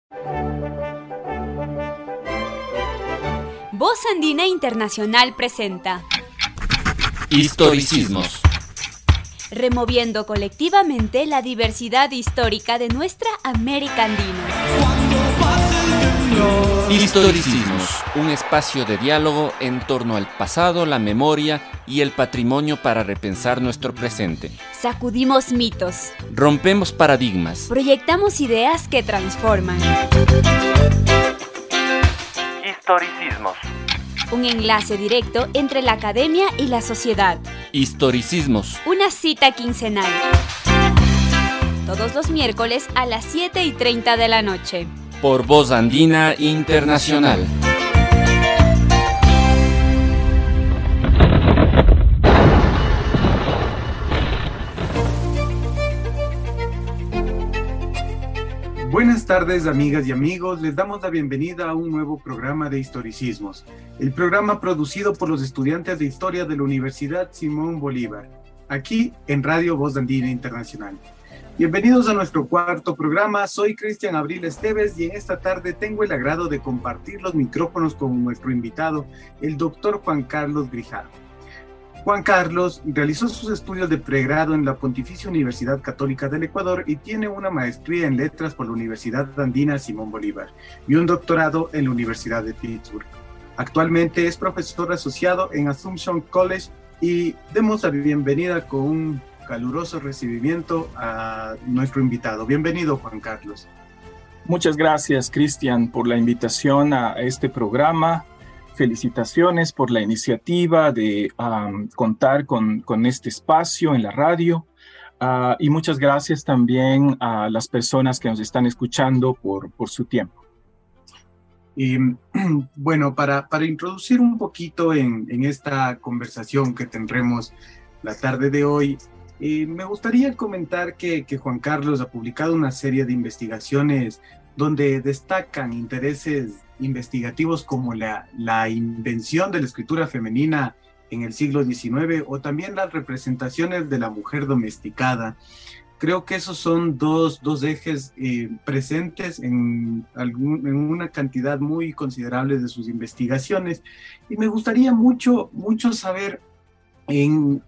Voz Andina Internacional presenta Historicismos. Removiendo colectivamente la diversidad histórica de nuestra América Andina. Historicismos, un espacio de diálogo en torno al pasado, la memoria y el patrimonio para repensar nuestro presente. Sacudimos mitos. Rompemos paradigmas. Proyectamos ideas que transforman. Historicismos. Un enlace directo entre la academia y la sociedad. Historicismos. Una cita quincenal. Todos los miércoles a las 7:30 de la noche. Por Voz Andina Internacional. Buenas tardes, amigas y amigos. Les damos la bienvenida a un nuevo programa de Historicismos, el programa producido por los estudiantes de Historia de la Universidad Simón Bolívar, aquí en Radio Voz Andina Internacional. Bienvenidos a nuestro cuarto programa. Soy Cristian Abril Esteves y en esta tarde tengo el agrado de compartir los micrófonos con nuestro invitado, el doctor Juan Carlos Grijalva. Juan Carlos realizó sus estudios de pregrado en la Pontificia Universidad Católica del Ecuador y tiene una maestría en letras por la Universidad Andina Simón Bolívar y un doctorado en la Universidad de Pittsburgh. Actualmente es profesor asociado en Assumption College y demos la bienvenida con un caluroso recibimiento a nuestro invitado. Bienvenido, Juan Carlos. Muchas gracias, Cristian, por la invitación a este programa. Felicitaciones por la iniciativa de contar con este espacio en la radio y muchas gracias también a las personas que nos están escuchando por su tiempo. Y bueno, para introducir un poquito en esta conversación que tendremos la tarde de hoy, me gustaría comentar que Juan Carlos ha publicado una serie de investigaciones donde destacan intereses investigativos como la invención de la escritura femenina en el siglo XIX o también las representaciones de la mujer domesticada. Creo que esos son dos ejes presentes en una cantidad muy considerable de sus investigaciones. Y me gustaría mucho saber en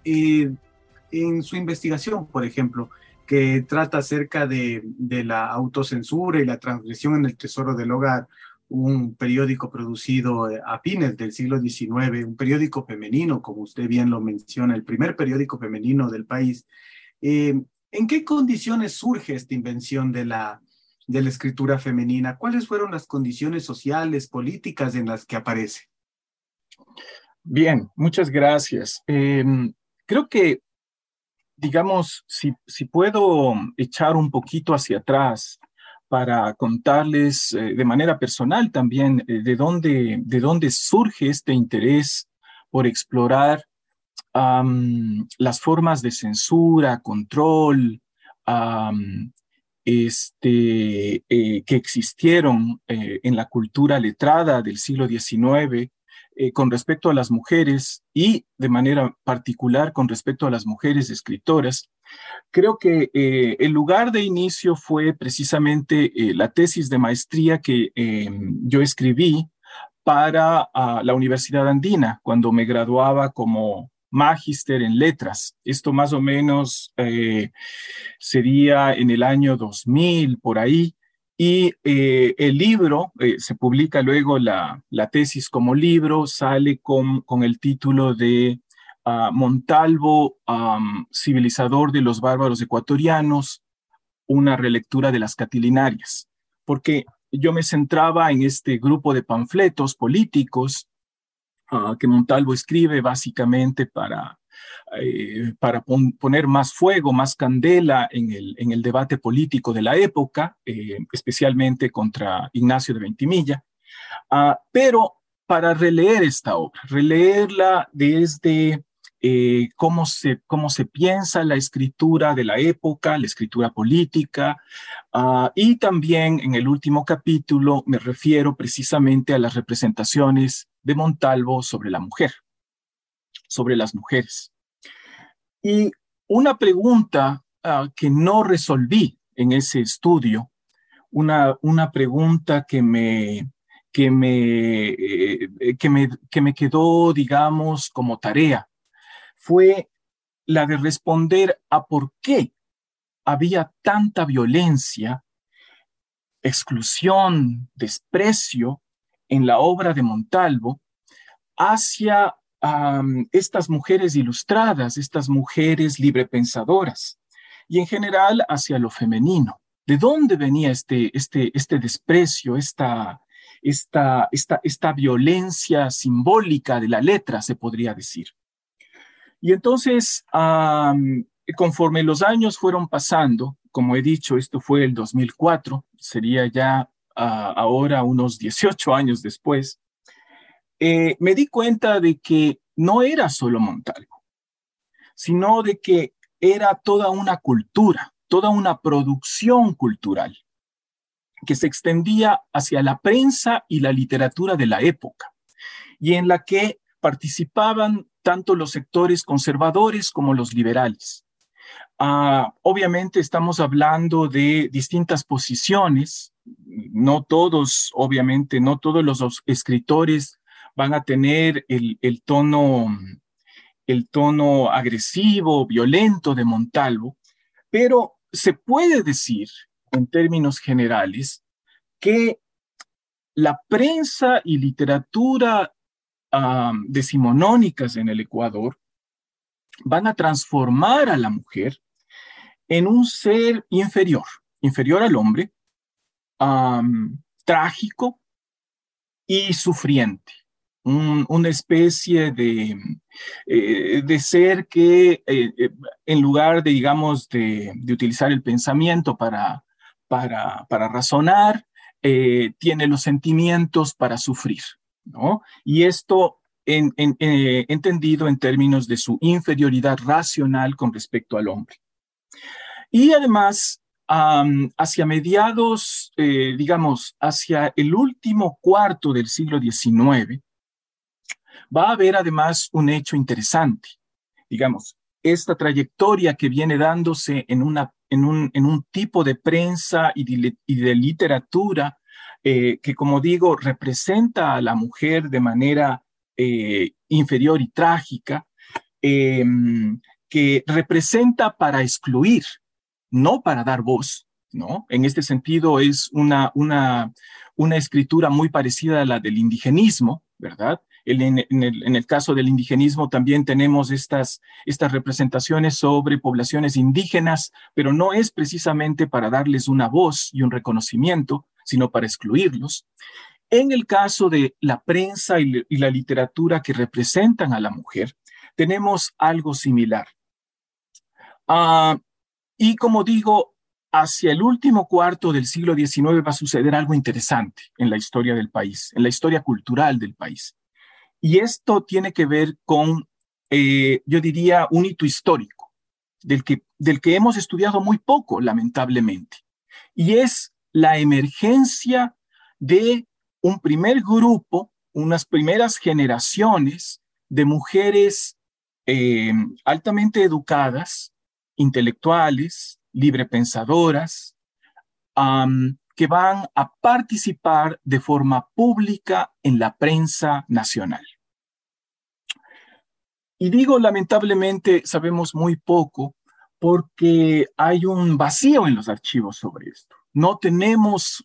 su investigación, por ejemplo, que trata acerca de la autocensura y la transgresión en el tesoro del hogar, un periódico producido a fines del siglo XIX, un periódico femenino, como usted bien lo menciona, el primer periódico femenino del país. ¿En qué condiciones surge esta invención de la escritura femenina? ¿Cuáles fueron las condiciones sociales, políticas en las que aparece? Bien, muchas gracias. Creo que, digamos, si puedo echar un poquito hacia atrás para contarles de manera personal también de dónde surge este interés por explorar las formas de censura, control, que existieron en la cultura letrada del siglo XIX con respecto a las mujeres y de manera particular con respecto a las mujeres escritoras. Creo que el lugar de inicio fue precisamente la tesis de maestría que yo escribí para la Universidad Andina cuando me graduaba como magíster en letras. Esto más o menos sería en el año 2000, por ahí. Y el libro, se publica luego la tesis como libro, sale con el título de Montalvo, civilizador de los bárbaros ecuatorianos, una relectura de las Catilinarias, porque yo me centraba en este grupo de panfletos políticos que Montalvo escribe básicamente para poner más fuego, más candela en el debate político de la época, especialmente contra Ignacio de Ventimilla, pero para releer esta obra, releerla desde cómo se piensa la escritura de la época, la escritura política, y también en el último capítulo me refiero precisamente a las representaciones de Montalvo sobre la mujer, sobre las mujeres. Y una pregunta que no resolví en ese estudio una pregunta que me quedó, digamos, como tarea. Fue la de responder a por qué había tanta violencia, exclusión, desprecio en la obra de Montalvo hacia estas mujeres ilustradas, estas mujeres librepensadoras, y en general hacia lo femenino. ¿De dónde venía este desprecio, esta violencia simbólica de la letra, se podría decir? Y entonces, conforme los años fueron pasando, como he dicho, esto fue el 2004, sería ya ahora unos 18 años después, me di cuenta de que no era solo Montalvo, sino de que era toda una cultura, toda una producción cultural que se extendía hacia la prensa y la literatura de la época, y en la que participaban tanto los sectores conservadores como los liberales. Obviamente estamos hablando de distintas posiciones, no todos, obviamente, no todos los escritores van a tener el tono agresivo, violento de Montalvo, pero se puede decir, en términos generales, que la prensa y literatura decimonónicas en el Ecuador van a transformar a la mujer en un ser inferior al hombre, trágico y sufriente. Una especie de ser que en lugar de, digamos, de utilizar el pensamiento para razonar, tiene los sentimientos para sufrir, ¿no? Y esto entendido en términos de su inferioridad racional con respecto al hombre. Y además, hacia mediados, digamos, hacia el último cuarto del siglo XIX, va a haber además un hecho interesante. Digamos, esta trayectoria que viene dándose en un tipo de prensa y de literatura que, como digo, representa a la mujer de manera inferior y trágica, que representa para excluir, no para dar voz, ¿no? En este sentido es una escritura muy parecida a la del indigenismo, ¿verdad? En el caso del indigenismo también tenemos estas representaciones sobre poblaciones indígenas, pero no es precisamente para darles una voz y un reconocimiento, sino para excluirlos. En el caso de la prensa y la literatura que representan a la mujer, tenemos algo similar. Y como digo, hacia el último cuarto del siglo XIX va a suceder algo interesante en la historia del país, en la historia cultural del país. Y esto tiene que ver con, yo diría, un hito histórico, del que hemos estudiado muy poco, lamentablemente. Y es la emergencia de un primer grupo, unas primeras generaciones de mujeres altamente educadas, intelectuales, librepensadoras, que van a participar de forma pública en la prensa nacional. Y digo, lamentablemente, sabemos muy poco porque hay un vacío en los archivos sobre esto. No tenemos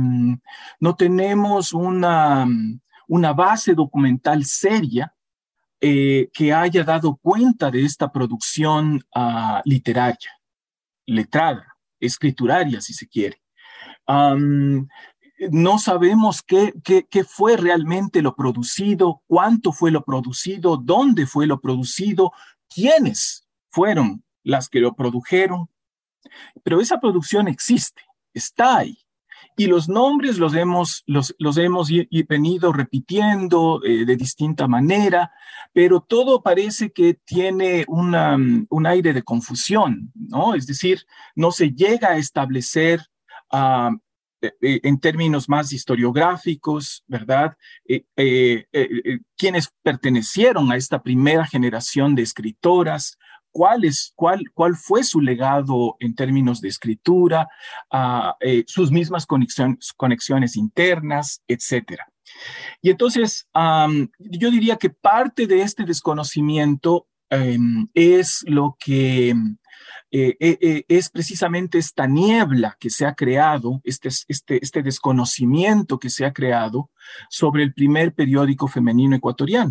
una base documental seria que haya dado cuenta de esta producción literaria, letrada, escrituraria, si se quiere. No sabemos qué fue realmente lo producido, cuánto fue lo producido, dónde fue lo producido, quiénes fueron las que lo produjeron. Pero esa producción existe, está ahí. Y los nombres los hemos venido repitiendo de distinta manera, pero todo parece que tiene un aire de confusión, ¿no? Es decir, no se llega a establecer en términos más historiográficos, ¿verdad? Quienes pertenecieron a esta primera generación de escritoras, cuál fue su legado en términos de escritura, sus mismas conexiones internas, etcétera. Y entonces, yo diría que parte de este desconocimiento es lo que es precisamente esta niebla que se ha creado, este desconocimiento que se ha creado sobre el primer periódico femenino ecuatoriano.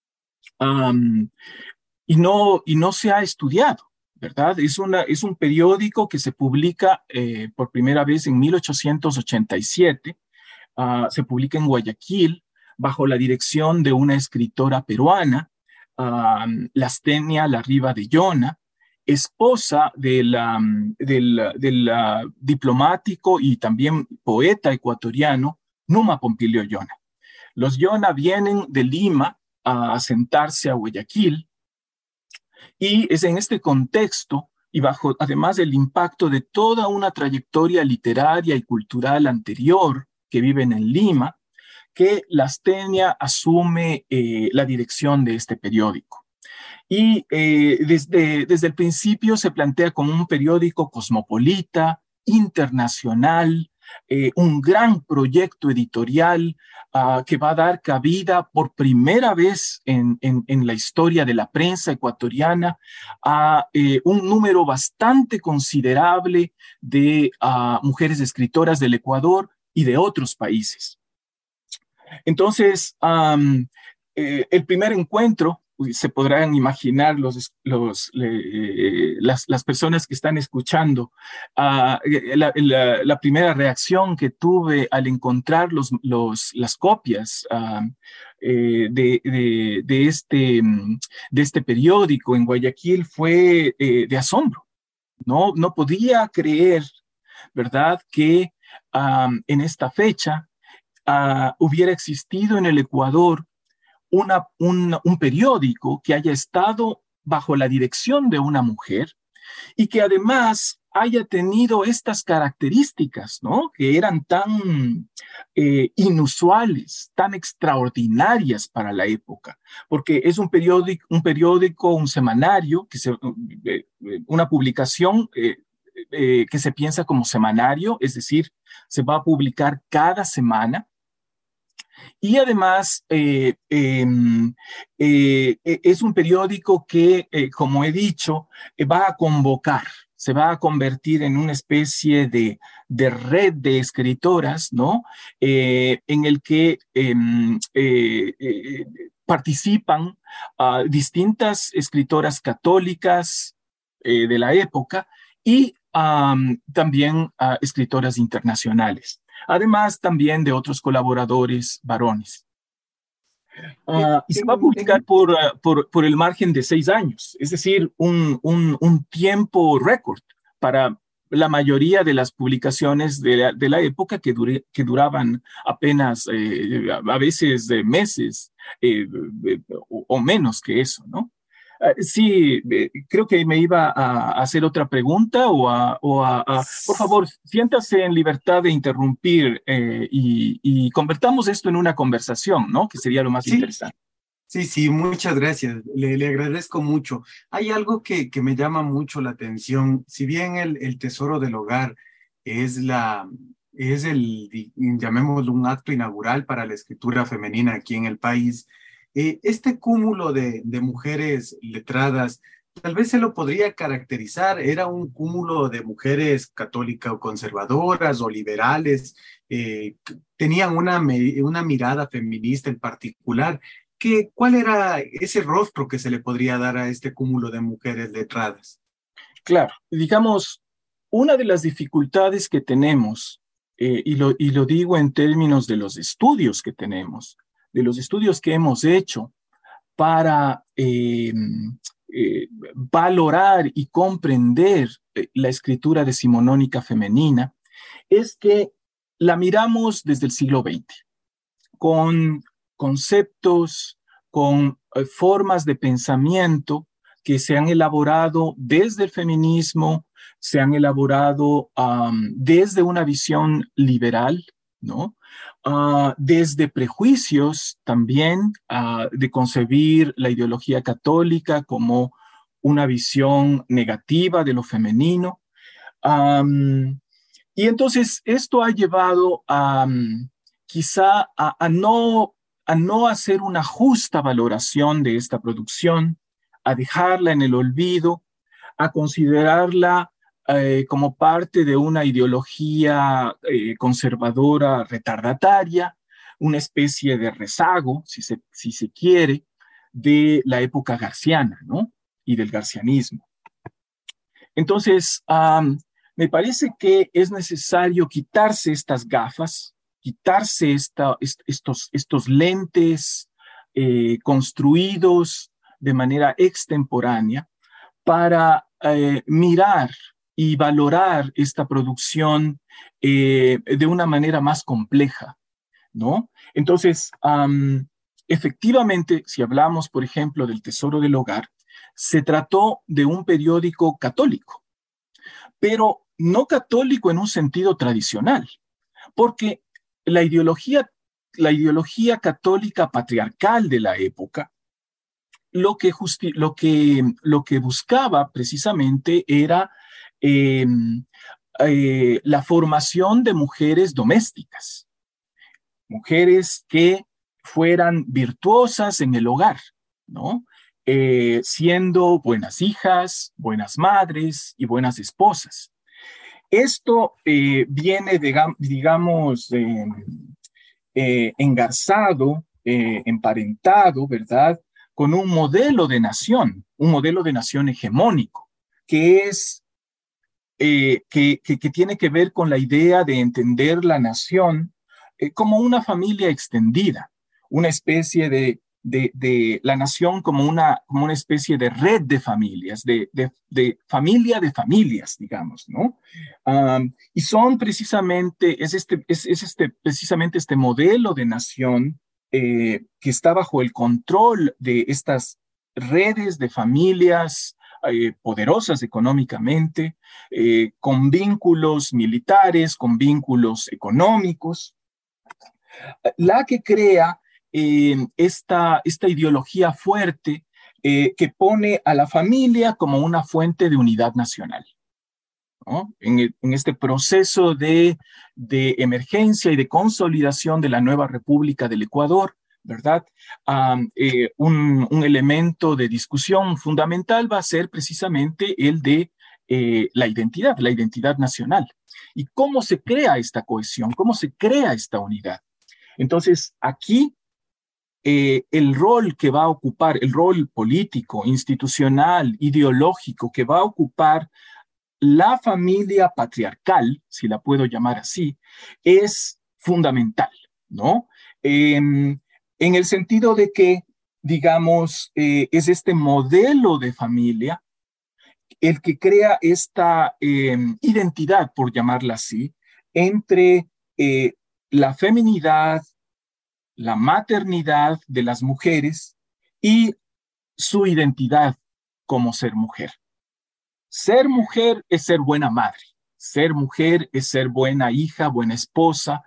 Y no se ha estudiado, ¿verdad? Es un periódico que se publica por primera vez en 1887. Se publica en Guayaquil bajo la dirección de una escritora peruana, Lastenia Larriba de Llona, esposa del diplomático y también poeta ecuatoriano Numa Pompilio Llona. Los Llona vienen de Lima a asentarse a Guayaquil, y es en este contexto y bajo además el impacto de toda una trayectoria literaria y cultural anterior que viven en Lima, que Lastenia asume la dirección de este periódico. Y desde el principio se plantea como un periódico cosmopolita, internacional, un gran proyecto editorial que va a dar cabida por primera vez en la historia de la prensa ecuatoriana a un número bastante considerable de mujeres escritoras del Ecuador y de otros países. Entonces, el primer encuentro, se podrán imaginar las personas que están escuchando, la primera reacción que tuve al encontrar las copias de este periódico en Guayaquil fue de asombro. No podía creer, ¿verdad?, que en esta fecha hubiera existido en el Ecuador un periódico que haya estado bajo la dirección de una mujer y que además haya tenido estas características, ¿no?, que eran tan inusuales, tan extraordinarias para la época, porque es un periódico, un semanario, una publicación que se piensa como semanario, es decir, se va a publicar cada semana. Y además es un periódico que, como he dicho, va a convocar, se va a convertir en una especie de red de escritoras, ¿no? En el que participan distintas escritoras católicas de la época y también escritoras internacionales, además también de otros colaboradores varones. Y se va a publicar por el margen de 6 años, es decir, un tiempo récord para la mayoría de las publicaciones de la época que duraban apenas a veces de meses o menos que eso, ¿no? Sí, creo que me iba a hacer otra pregunta por favor, siéntase en libertad de interrumpir y convertamos esto en una conversación, ¿no? Que sería lo más interesante. Sí, muchas gracias. Le agradezco mucho. Hay algo que me llama mucho la atención. Si bien el tesoro del hogar es llamémoslo, un acto inaugural para la escritura femenina aquí en el país, este cúmulo de mujeres letradas, tal vez se lo podría caracterizar, era un cúmulo de mujeres católicas o conservadoras o liberales, tenían una mirada feminista en particular. ¿Cuál era ese rostro que se le podría dar a este cúmulo de mujeres letradas? Claro, digamos, una de las dificultades que tenemos, y lo digo en términos de los estudios que tenemos, de los estudios que hemos hecho para valorar y comprender la escritura decimonónica femenina, es que la miramos desde el siglo XX, con conceptos, con formas de pensamiento que se han elaborado desde el feminismo, se han elaborado desde una visión liberal, ¿no? Desde prejuicios también de concebir la ideología católica como una visión negativa de lo femenino. Y entonces esto ha llevado a quizá a no hacer una justa valoración de esta producción, a dejarla en el olvido, a considerarla como parte de una ideología conservadora retardataria, una especie de rezago, si se quiere, de la época garciana, ¿no? Y del garcianismo. Entonces, me parece que es necesario quitarse estas gafas, quitarse estos lentes construidos de manera extemporánea para mirar y valorar esta producción de una manera más compleja, ¿no? Entonces, efectivamente, si hablamos, por ejemplo, del Tesoro del Hogar, se trató de un periódico católico, pero no católico en un sentido tradicional, porque la ideología católica patriarcal de la época lo que buscaba precisamente era la formación de mujeres domésticas, mujeres que fueran virtuosas en el hogar, ¿no? Siendo buenas hijas, buenas madres y buenas esposas. Esto viene, digamos, engarzado, emparentado, ¿verdad?, con un modelo de nación hegemónico, que tiene que ver con la idea de entender la nación como una familia extendida, una especie de la nación como una especie de red de familias, de familia de familias, digamos, ¿no? Y son precisamente, precisamente este modelo de nación que está bajo el control de estas redes de familias poderosas económicamente, con vínculos militares, con vínculos económicos, la que crea esta ideología fuerte que pone a la familia como una fuente de unidad nacional, ¿no? En este proceso de emergencia y de consolidación de la nueva República del Ecuador, ¿verdad? Un elemento de discusión fundamental va a ser precisamente el de la identidad nacional. ¿Y cómo se crea esta cohesión? ¿Cómo se crea esta unidad? Entonces, aquí el rol que va a ocupar, el rol político, institucional, ideológico que va a ocupar la familia patriarcal, si la puedo llamar así, es fundamental, ¿no? En el sentido de que, digamos, es este modelo de familia el que crea esta identidad, por llamarla así, entre la feminidad, la maternidad de las mujeres y su identidad como ser mujer. Ser mujer es ser buena madre, ser mujer es ser buena hija, buena esposa,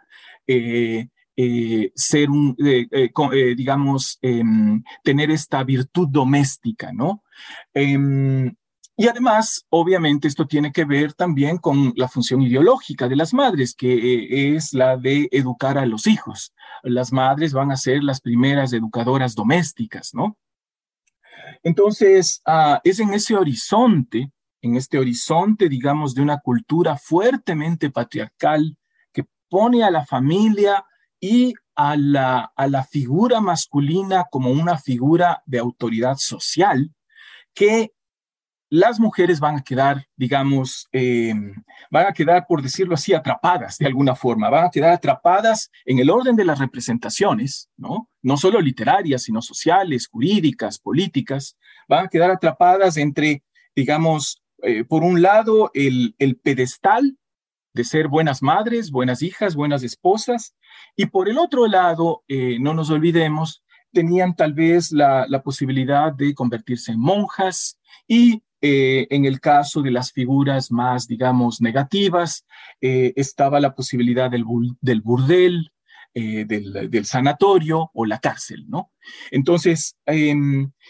digamos, tener esta virtud doméstica, ¿no? Y además, obviamente, esto tiene que ver también con la función ideológica de las madres, que es la de educar a los hijos. Las madres van a ser las primeras educadoras domésticas, ¿no? Entonces, es en este horizonte, digamos, de una cultura fuertemente patriarcal que pone a la familia y a la figura masculina como una figura de autoridad social, que las mujeres van a quedar, digamos, por decirlo así, atrapadas de alguna forma, van a quedar atrapadas en el orden de las representaciones, ¿no? No solo literarias, sino sociales, jurídicas, políticas, van a quedar atrapadas entre, digamos, por un lado, el pedestal de ser buenas madres, buenas hijas, buenas esposas, y por el otro lado, no nos olvidemos, tenían tal vez la posibilidad de convertirse en monjas y en el caso de las figuras más, digamos, negativas, estaba la posibilidad del burdel, del sanatorio o la cárcel, ¿no? Entonces,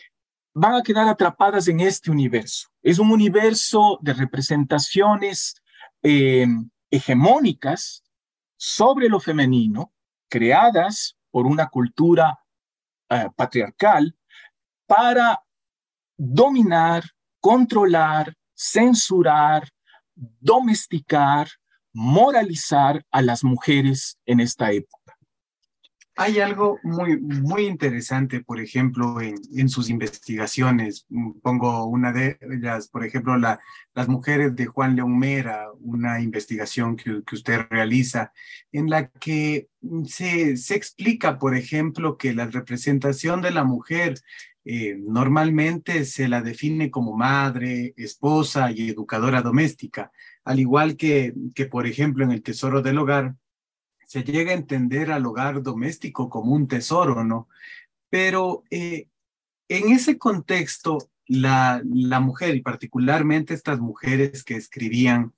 van a quedar atrapadas en este universo. Es un universo de representaciones hegemónicas sobre lo femenino, creadas por una cultura patriarcal para dominar, controlar, censurar, domesticar, moralizar a las mujeres en esta época. Hay algo muy interesante, por ejemplo, en sus investigaciones. Pongo una de ellas, por ejemplo, las mujeres de Juan León Mera, una investigación que usted realiza, en la que se explica, por ejemplo, que la representación de la mujer normalmente se la define como madre, esposa y educadora doméstica, al igual que, por ejemplo, en el Tesoro del Hogar, se llega a entender al hogar doméstico como un tesoro, ¿no? Pero en ese contexto, la mujer, y particularmente estas mujeres que escribían,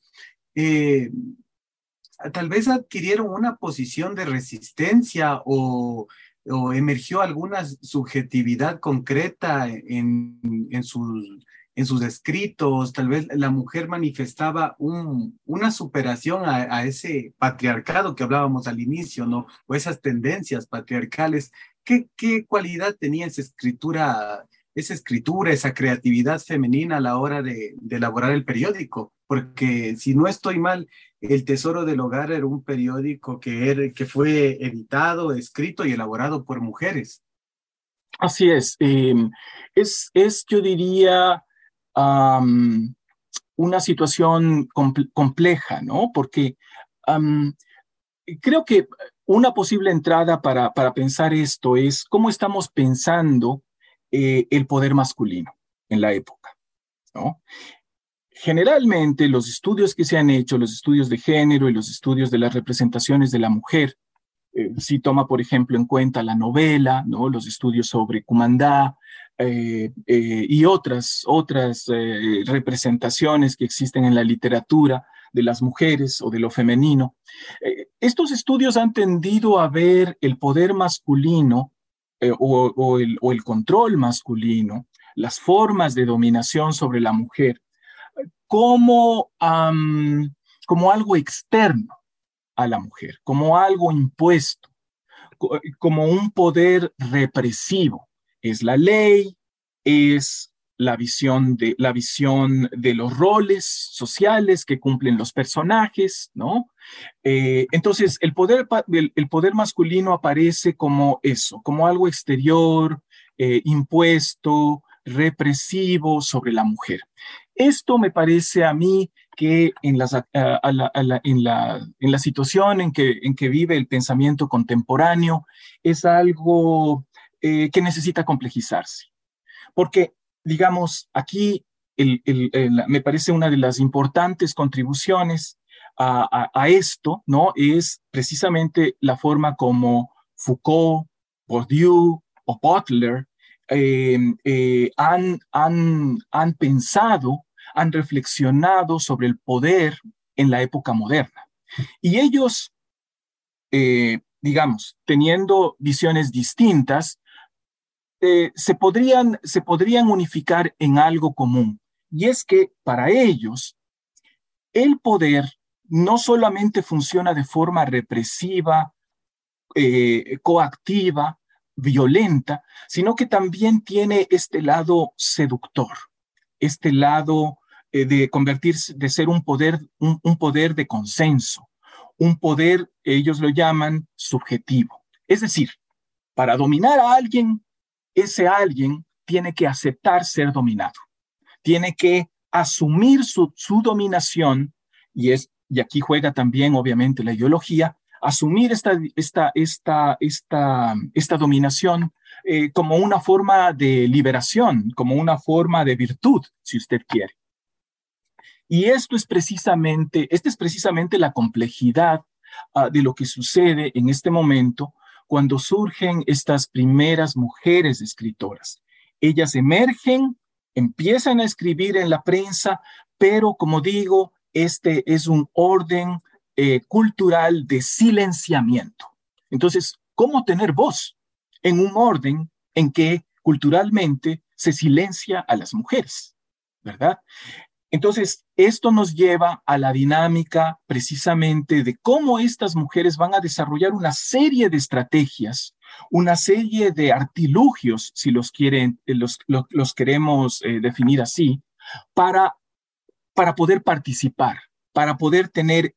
tal vez adquirieron una posición de resistencia o emergió alguna subjetividad concreta en sus escritos. Tal vez la mujer manifestaba una superación a ese patriarcado que hablábamos al inicio, ¿no? O esas tendencias patriarcales. ¿Qué cualidad tenía esa escritura, esa creatividad femenina a la hora de elaborar el periódico? Porque si no estoy mal, El Tesoro del Hogar era un periódico que fue editado, escrito y elaborado por mujeres. Así es. Yo diría, una situación compleja, ¿no? Porque creo que una posible entrada para pensar esto es cómo estamos pensando el poder masculino en la época, ¿no? Generalmente los estudios que se han hecho, los estudios de género y los estudios de las representaciones de la mujer, si toma, por ejemplo, en cuenta la novela, ¿no? Los estudios sobre Cumandá y otras representaciones que existen en la literatura de las mujeres o de lo femenino. Estos estudios han tendido a ver el poder masculino o el control masculino, las formas de dominación sobre la mujer, como algo externo a la mujer, como algo impuesto, como un poder represivo. Es la ley, es la visión de los roles sociales que cumplen los personajes, ¿no? Entonces, el poder masculino aparece como eso, como algo exterior, impuesto, represivo sobre la mujer. Esto me parece a mí que en la situación en que vive el pensamiento contemporáneo es algo que necesita complejizarse. Porque, digamos, aquí me parece una de las importantes contribuciones a esto, ¿no? Es precisamente la forma como Foucault, Bourdieu o Butler han pensado, han reflexionado sobre el poder en la época moderna. Y ellos, digamos, teniendo visiones distintas, se podrían unificar en algo común. Y es que para ellos, el poder no solamente funciona de forma represiva, coactiva, violenta, sino que también tiene este lado seductor, este lado de convertirse, de ser un poder de consenso, un poder, ellos lo llaman subjetivo. Es decir, para dominar a alguien, ese alguien tiene que aceptar ser dominado, tiene que asumir su dominación, y aquí juega también, obviamente, la ideología, asumir esta dominación como una forma de liberación, como una forma de virtud, si usted quiere. Y esta es precisamente la complejidad de lo que sucede en este momento cuando surgen estas primeras mujeres escritoras. Ellas emergen, empiezan a escribir en la prensa, pero como digo, este es un orden cultural de silenciamiento. Entonces, ¿cómo tener voz en un orden en que culturalmente se silencia a las mujeres, ¿verdad? Entonces, esto nos lleva a la dinámica precisamente de cómo estas mujeres van a desarrollar una serie de estrategias, una serie de artilugios, si los queremos definir así, para poder participar, para poder tener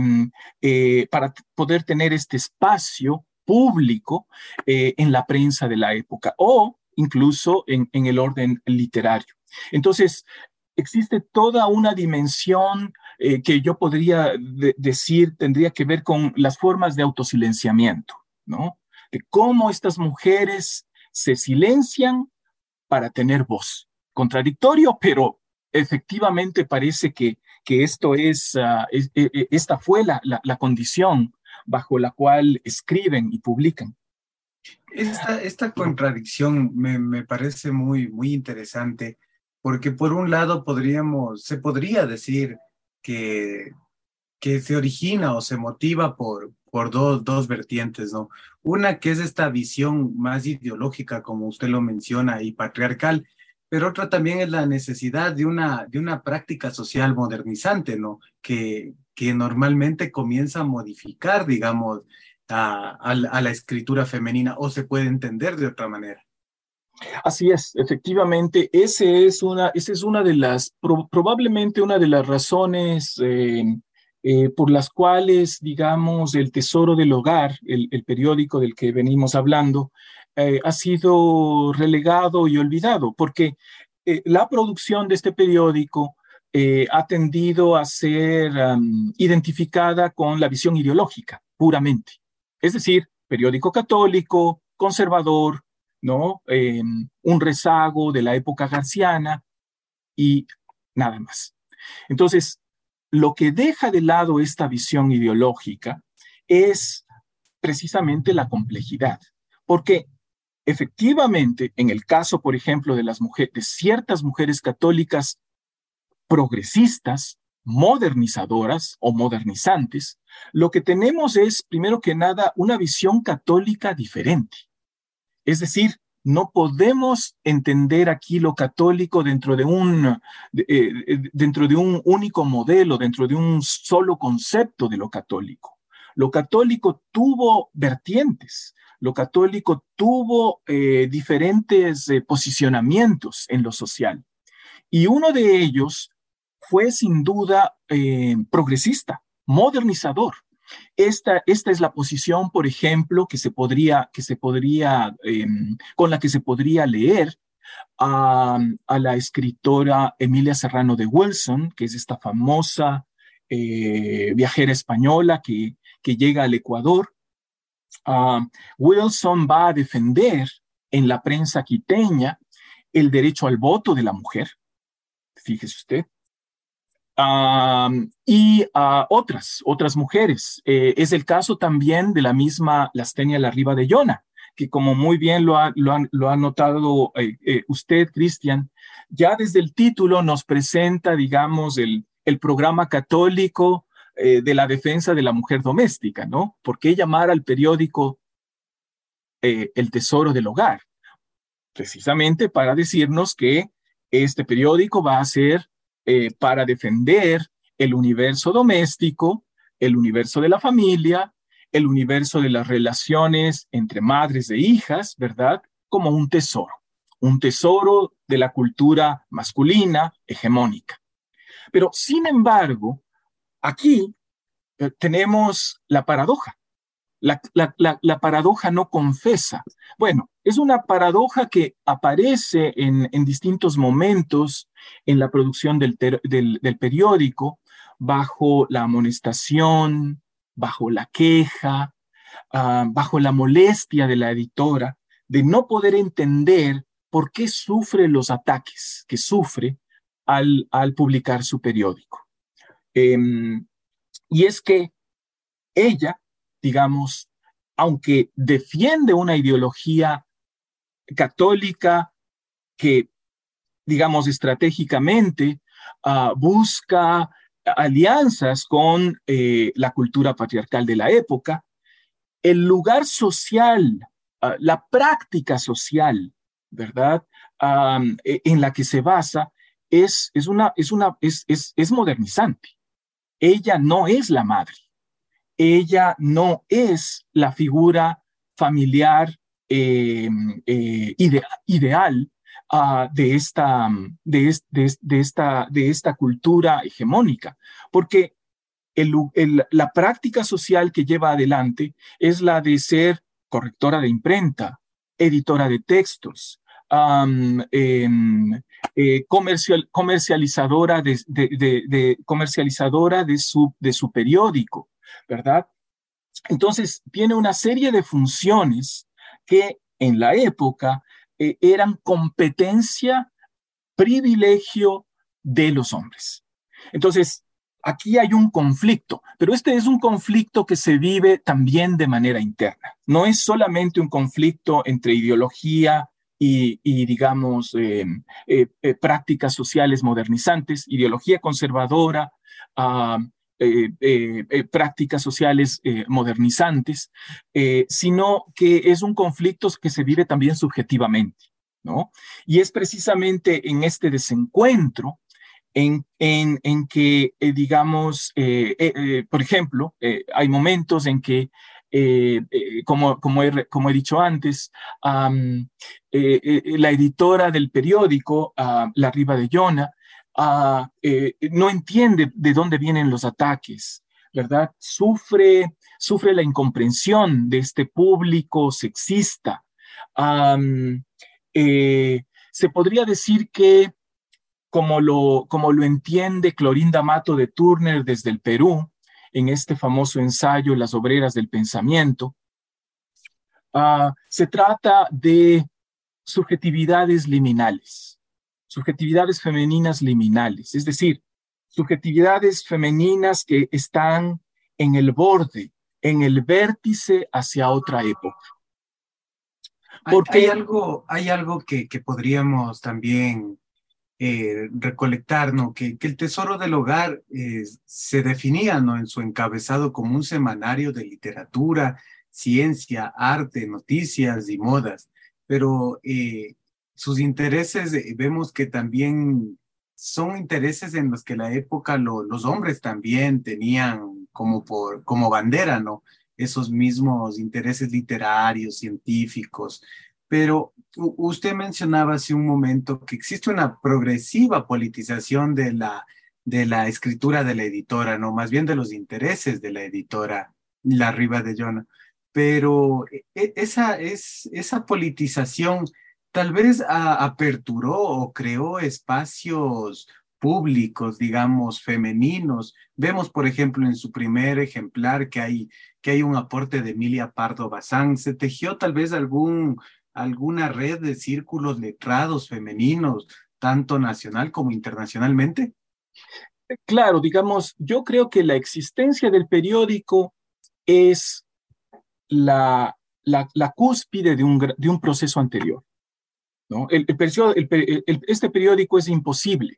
este espacio público en la prensa de la época o incluso en el orden literario. Entonces, existe toda una dimensión que yo podría decir tendría que ver con las formas de autosilenciamiento, ¿no? De cómo estas mujeres se silencian para tener voz. Contradictorio, pero efectivamente parece que esta fue la condición bajo la cual escriben y publican. Esta contradicción me parece muy, muy interesante, porque por un lado se podría decir que se origina o se motiva por dos vertientes, ¿no? Una que es esta visión más ideológica, como usted lo menciona, y patriarcal, pero otra también es la necesidad de una práctica social modernizante, ¿no? Que normalmente comienza a modificar, digamos, a la escritura femenina, o se puede entender de otra manera. Así es, efectivamente, esa es una de las, probablemente una de las razones por las cuales, digamos, el Tesoro del Hogar, el periódico del que venimos hablando, ha sido relegado y olvidado, porque la producción de este periódico ha tendido a ser identificada con la visión ideológica, puramente. Es decir, periódico católico, conservador, ¿no? Un rezago de la época garciana y nada más. Entonces, lo que deja de lado esta visión ideológica es precisamente la complejidad, porque efectivamente, en el caso, por ejemplo, de ciertas mujeres católicas progresistas, modernizadoras o modernizantes, lo que tenemos es, primero que nada, una visión católica diferente. Es decir, no podemos entender aquí lo católico dentro de un único modelo, dentro de un solo concepto de lo católico. Lo católico tuvo vertientes, lo católico tuvo diferentes posicionamientos en lo social. Y uno de ellos fue sin duda progresista, modernizador. Esta es la posición, por ejemplo, con la que se podría leer a la escritora Emilia Serrano de Wilson, que es esta famosa viajera española que llega al Ecuador. Wilson va a defender en la prensa quiteña el derecho al voto de la mujer, fíjese usted. Y otras mujeres. Es el caso también de la misma Lastenia Larriba de Llona, que como muy bien lo ha notado usted, Cristian, ya desde el título nos presenta, digamos, el programa católico de la defensa de la mujer doméstica, ¿no? ¿Por qué llamar al periódico El Tesoro del Hogar? Precisamente para decirnos que este periódico va a ser para defender el universo doméstico, el universo de la familia, el universo de las relaciones entre madres e hijas, ¿verdad? Como un tesoro de la cultura masculina hegemónica. Pero, sin embargo, aquí tenemos la paradoja. La paradoja no confesa. Bueno, es una paradoja que aparece en distintos momentos en la producción del periódico, bajo la amonestación, bajo la queja, bajo la molestia de la editora, de no poder entender por qué sufre los ataques que sufre al publicar su periódico. Y es que ella, digamos, aunque defiende una ideología católica que, digamos, estratégicamente busca alianzas con la cultura patriarcal de la época, el lugar social, la práctica social, ¿verdad? en la que se basa es modernizante. Ella no es la madre. Ella no es la figura familiar ideal de esta cultura hegemónica, porque la práctica social que lleva adelante es la de ser correctora de imprenta, editora de textos, comercializadora de su periódico, ¿verdad? Entonces, tiene una serie de funciones que en la época eran competencia, privilegio de los hombres. Entonces, aquí hay un conflicto, pero este es un conflicto que se vive también de manera interna. No es solamente un conflicto entre ideología y digamos, prácticas sociales modernizantes, ideología conservadora, prácticas sociales modernizantes, sino que es un conflicto que se vive también subjetivamente, ¿no? Y es precisamente en este desencuentro en que, digamos, por ejemplo, hay momentos en que, como he dicho antes, la editora del periódico, La Riva de Yona, no entiende de dónde vienen los ataques, ¿verdad? Sufre la incomprensión de este público sexista. Se podría decir que, como lo entiende Clorinda Mato de Turner desde el Perú, en este famoso ensayo Las obreras del pensamiento, se trata de subjetividades liminales, subjetividades femeninas liminales, es decir, subjetividades femeninas que están en el borde, en el vértice hacia otra época. Porque hay algo que podríamos también recolectar, ¿no? Que el Tesoro del Hogar se definía, ¿no?, en su encabezado como un semanario de literatura, ciencia, arte, noticias y modas, pero sus intereses vemos que también son intereses en los que la época los hombres también tenían como bandera, ¿no? Esos mismos intereses literarios, científicos. Pero usted mencionaba hace un momento que existe una progresiva politización de la escritura de la editora, ¿no? Más bien de los intereses de la editora La Riva de Yona. Pero esa politización tal vez aperturó o creó espacios públicos, digamos, femeninos. Vemos, por ejemplo, en su primer ejemplar que hay un aporte de Emilia Pardo Bazán. ¿Se tejió tal vez alguna red de círculos letrados femeninos, tanto nacional como internacionalmente? Claro, digamos, yo creo que la existencia del periódico es la cúspide de un proceso anterior, ¿no? Este periódico es imposible.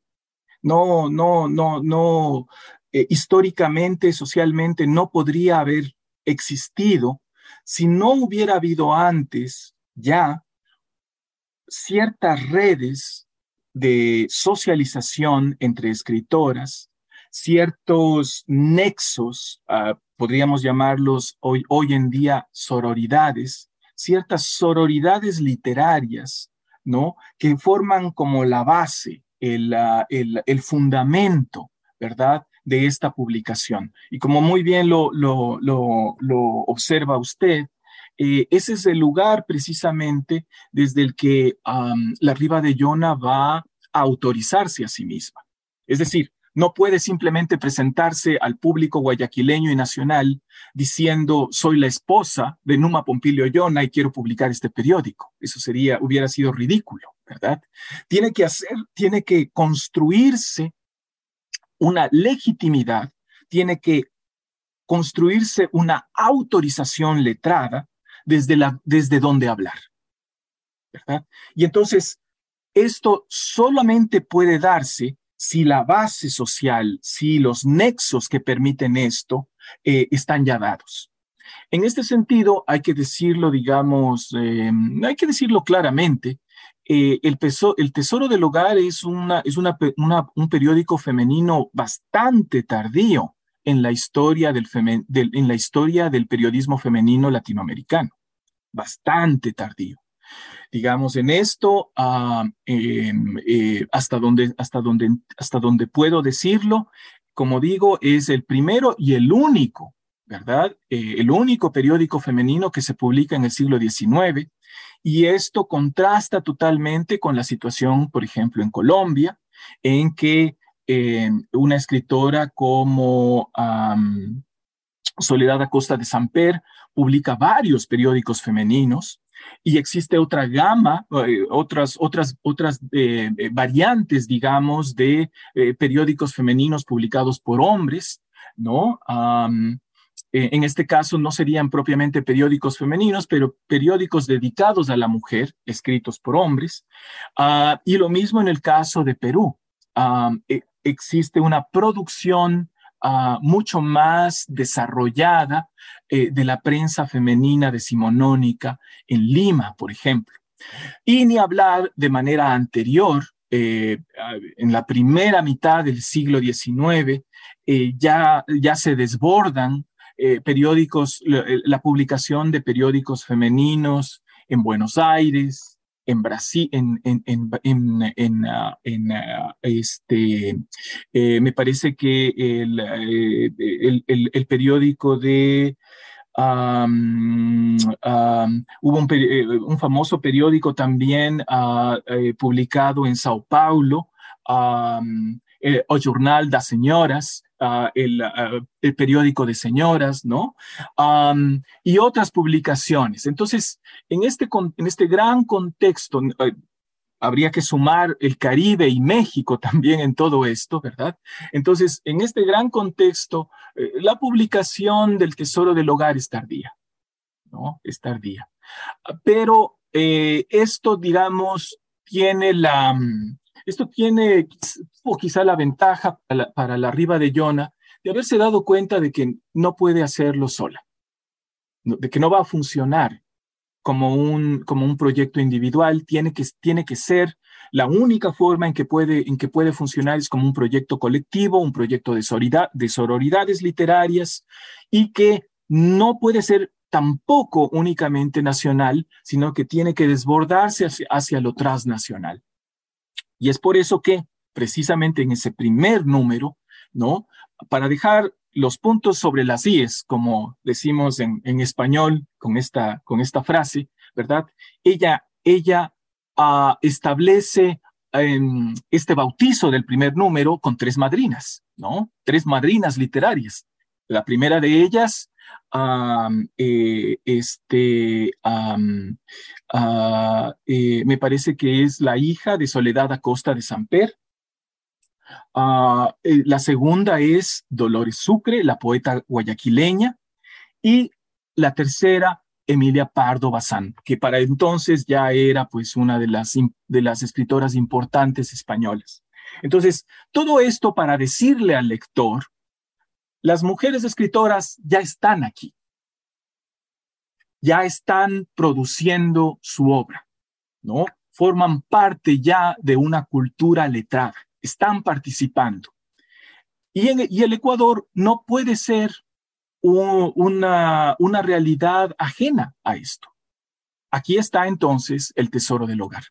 Históricamente, socialmente, no podría haber existido si no hubiera habido antes ya ciertas redes de socialización entre escritoras, ciertos nexos, podríamos llamarlos hoy en día sororidades, ciertas sororidades literarias, ¿no?, que forman como la base, el fundamento, ¿verdad?, de esta publicación. Y como muy bien lo observa usted, ese es el lugar precisamente desde el que La Riva de Yona va a autorizarse a sí misma. Es decir, no puede simplemente presentarse al público guayaquileño y nacional diciendo soy la esposa de Numa Pompilio Yona y quiero publicar este periódico. Eso hubiera sido ridículo, ¿verdad? Tiene que construirse una legitimidad, tiene que construirse una autorización letrada desde donde hablar, ¿verdad? Y entonces, esto solamente puede darse si la base social, si los nexos que permiten esto están ya dados. En este sentido, hay que decirlo, digamos, hay que decirlo claramente, El Tesoro del Hogar es un periódico femenino bastante tardío en la historia en la historia del periodismo femenino latinoamericano, bastante tardío. Digamos, en esto, hasta donde puedo decirlo, como digo, es el primero y el único, ¿verdad? El único periódico femenino que se publica en el siglo XIX, y esto contrasta totalmente con la situación, por ejemplo, en Colombia, en que una escritora como Soledad Acosta de Samper publica varios periódicos femeninos, y existe otra gama, otras variantes, digamos, de periódicos femeninos publicados por hombres, ¿no? En este caso no serían propiamente periódicos femeninos, pero periódicos dedicados a la mujer, escritos por hombres. Y lo mismo en el caso de Perú. Existe una producción mucho más desarrollada de la prensa femenina decimonónica en Lima, por ejemplo. Y ni hablar de manera anterior, en la primera mitad del siglo XIX, ya se desbordan la publicación de periódicos femeninos en Buenos Aires, en Brasil, me parece que el periódico de hubo un famoso periódico también publicado en Sao Paulo, o Jornal das Senhoras, el periódico de señoras, ¿no? Y otras publicaciones. Entonces, en este gran contexto, habría que sumar el Caribe y México también en todo esto, ¿verdad? Entonces, en este gran contexto, la publicación del Tesoro del Hogar es tardía, ¿no? Es tardía. Pero esto, digamos, tiene quizá la ventaja para la Riva de Yona de haberse dado cuenta de que no puede hacerlo sola, de que no va a funcionar como un proyecto individual. Tiene que ser la única forma en que puede funcionar es como un proyecto colectivo, un proyecto de sororidades literarias, y que no puede ser tampoco únicamente nacional, sino que tiene que desbordarse hacia lo transnacional. Y es por eso que, precisamente en ese primer número, ¿no? Para dejar los puntos sobre las íes, como decimos en español con esta frase, ¿verdad? Ella establece este bautizo del primer número con 3 madrinas, ¿no? 3 madrinas literarias. La primera de ellas me parece que es la hija de Soledad Acosta de Samper. La segunda es Dolores Sucre, la poeta guayaquileña, y la tercera, Emilia Pardo Bazán, que para entonces ya era pues una de las escritoras importantes españolas. Entonces, todo esto para decirle al lector, las mujeres escritoras ya están aquí, ya están produciendo su obra, ¿no? Forman parte ya de una cultura letrada, están participando. Y el Ecuador no puede ser una realidad ajena a esto. Aquí está entonces el Tesoro del Hogar.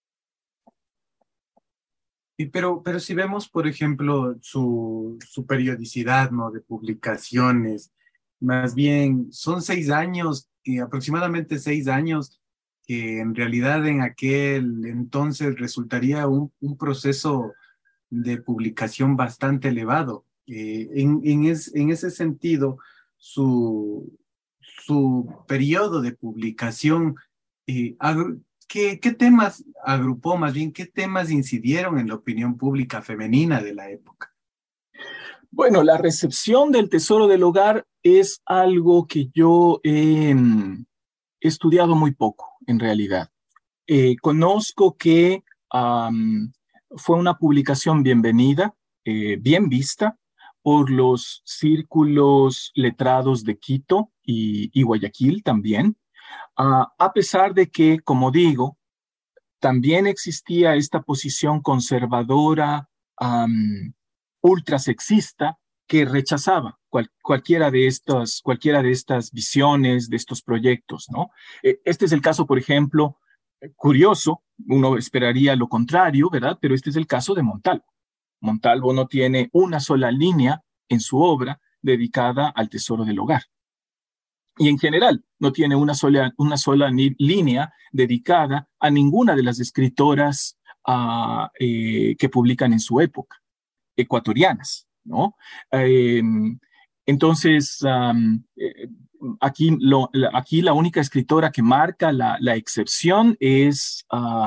Pero si vemos, por ejemplo, su periodicidad, ¿no? De publicaciones, más bien son 6 años, aproximadamente 6 años, que en realidad en aquel entonces resultaría un proceso de publicación bastante elevado. En ese sentido, su periodo de publicación, ¿qué temas agrupó, más bien, qué temas incidieron en la opinión pública femenina de la época? Bueno, la recepción del Tesoro del Hogar es algo que yo he estudiado muy poco, en realidad. Conozco que fue una publicación bienvenida, bien vista por los círculos letrados de Quito y Guayaquil también, a pesar de que, como digo, también existía esta posición conservadora, ultrasexista, que rechazaba cualquiera de estas visiones, de estos proyectos, ¿no? Este es el caso, por ejemplo, curioso, uno esperaría lo contrario, ¿verdad? Pero este es el caso de Montalvo. Montalvo no tiene una sola línea en su obra dedicada al tesoro del hogar. Y en general, no tiene una sola línea dedicada a ninguna de las escritoras que publican en su época, ecuatorianas, ¿no? Entonces, aquí la única escritora que marca la excepción es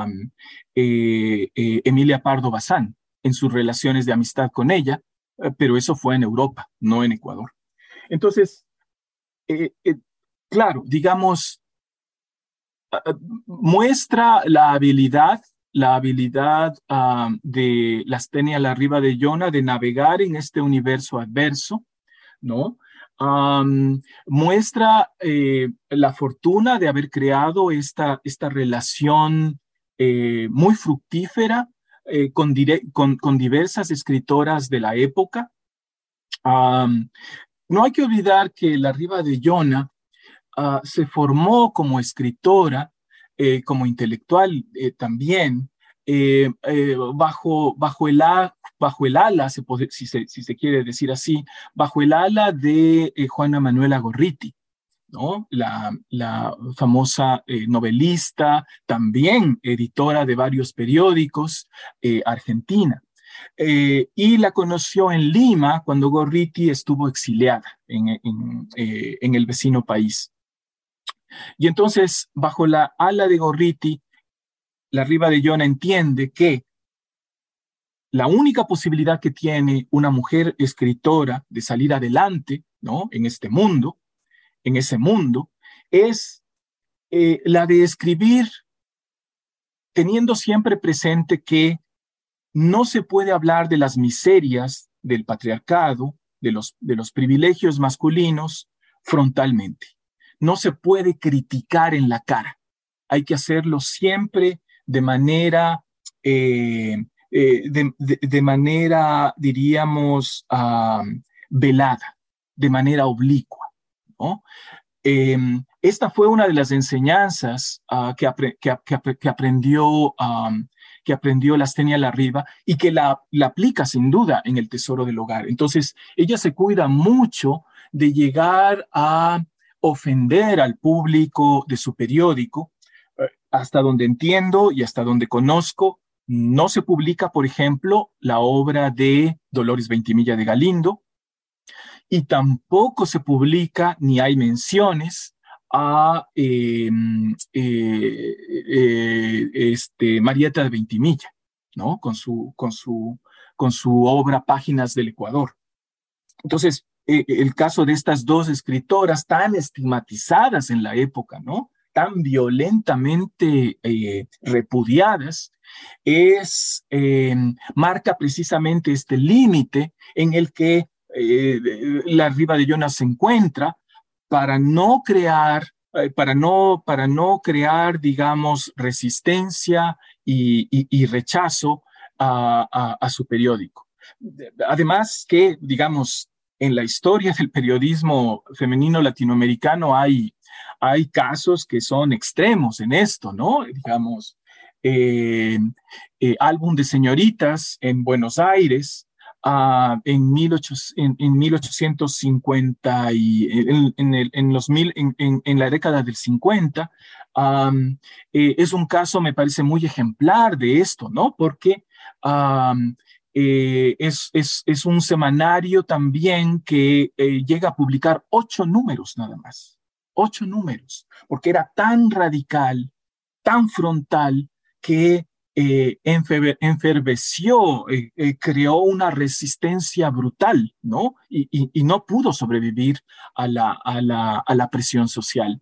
Emilia Pardo Bazán, en sus relaciones de amistad con ella, pero eso fue en Europa, no en Ecuador. Entonces, claro, digamos, muestra la habilidad de Lastenia Larriva de Llona de navegar en este universo adverso, ¿no? Muestra la fortuna de haber creado esta relación muy fructífera con diversas escritoras de la época. No hay que olvidar que Larriva de Llona se formó como escritora, como intelectual también, bajo el ala, si se quiere decir así, bajo el ala de Juana Manuela Gorriti, ¿no? La famosa novelista, también editora de varios periódicos, argentina. Y la conoció en Lima cuando Gorriti estuvo exiliada en el vecino país. Y entonces, bajo la ala de Gorriti, Larriva de Llona entiende que la única posibilidad que tiene una mujer escritora de salir adelante, ¿no? En ese mundo, es la de escribir teniendo siempre presente que no se puede hablar de las miserias del patriarcado, de los privilegios masculinos frontalmente. No se puede criticar en la cara. Hay que hacerlo siempre de manera, diríamos, velada, de manera oblicua, ¿no? Esta fue una de las enseñanzas que aprendió Lastenia Larriva y que la aplica sin duda en El Tesoro del Hogar. Entonces, ella se cuida mucho de llegar a ofender al público de su periódico. Hasta donde entiendo y hasta donde conozco, no se publica, por ejemplo, la obra de Dolores Veintimilla de Galindo, y tampoco se publica ni hay menciones a Marieta de Veintimilla, ¿no? Con su obra Páginas del Ecuador. Entonces, el caso de estas dos escritoras tan estigmatizadas en la época, ¿no? Tan violentamente repudiadas, marca precisamente este límite en el que Larriva de Llona se encuentra para no crear, digamos, resistencia y rechazo a su periódico. Además que, digamos, en la historia del periodismo femenino latinoamericano hay casos que son extremos en esto, ¿no? Digamos, Álbum de Señoritas en Buenos Aires, en 1850 y en la década del 50, es un caso, me parece, muy ejemplar de esto, ¿no? Porque es un semanario también que llega a publicar 8 números nada más. 8 números, porque era tan radical, tan frontal, que enferveció, creó una resistencia brutal, ¿no? Y no pudo sobrevivir a la presión social.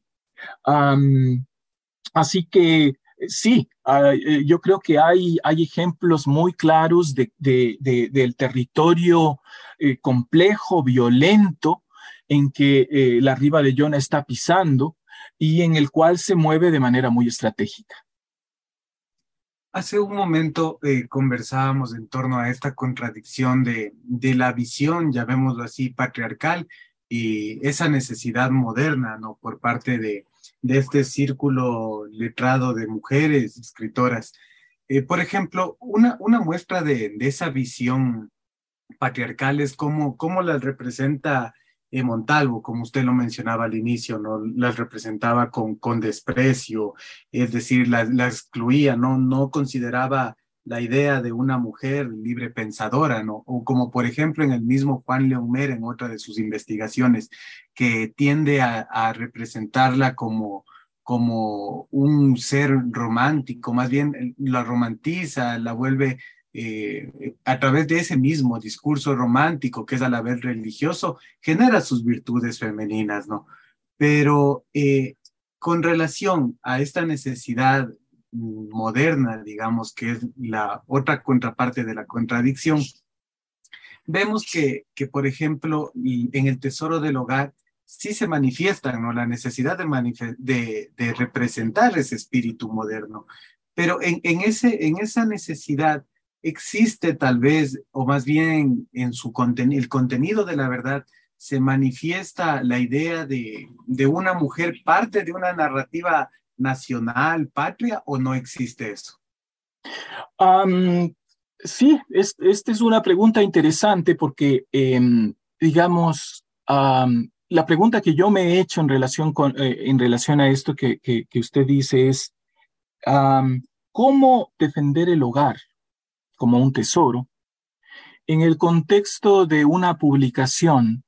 Así que sí, yo creo que hay ejemplos muy claros del territorio complejo, violento, en que Larriva de Llona está pisando y en el cual se mueve de manera muy estratégica. Hace un momento conversábamos en torno a esta contradicción de la visión, llamémoslo así, patriarcal y esa necesidad moderna, ¿no? Por parte de este círculo letrado de mujeres escritoras. Por ejemplo, una muestra de esa visión patriarcales, cómo las representa Montalvo, como usted lo mencionaba al inicio, ¿no? Las representaba con desprecio, es decir, las excluía, no consideraba la idea de una mujer libre pensadora, ¿no? O como por ejemplo en el mismo Juan Leomer, en otra de sus investigaciones, que tiende a representarla como un ser romántico, más bien la romantiza, la vuelve a través de ese mismo discurso romántico, que es a la vez religioso, genera sus virtudes femeninas, ¿no? Pero con relación a esta necesidad moderna, digamos, que es la otra contraparte de la contradicción, vemos por ejemplo, en el Tesoro del Hogar, sí se manifiesta, ¿no? La necesidad de representar ese espíritu moderno. Pero en esa necesidad existe tal vez, o más bien en el contenido de la verdad, se manifiesta la idea de una mujer parte de una narrativa nacional, patria, o no existe eso. Sí, esta es una pregunta interesante porque, digamos, la pregunta que yo me he hecho en relación a esto que usted dice es, ¿cómo defender el hogar como un tesoro en el contexto de una publicación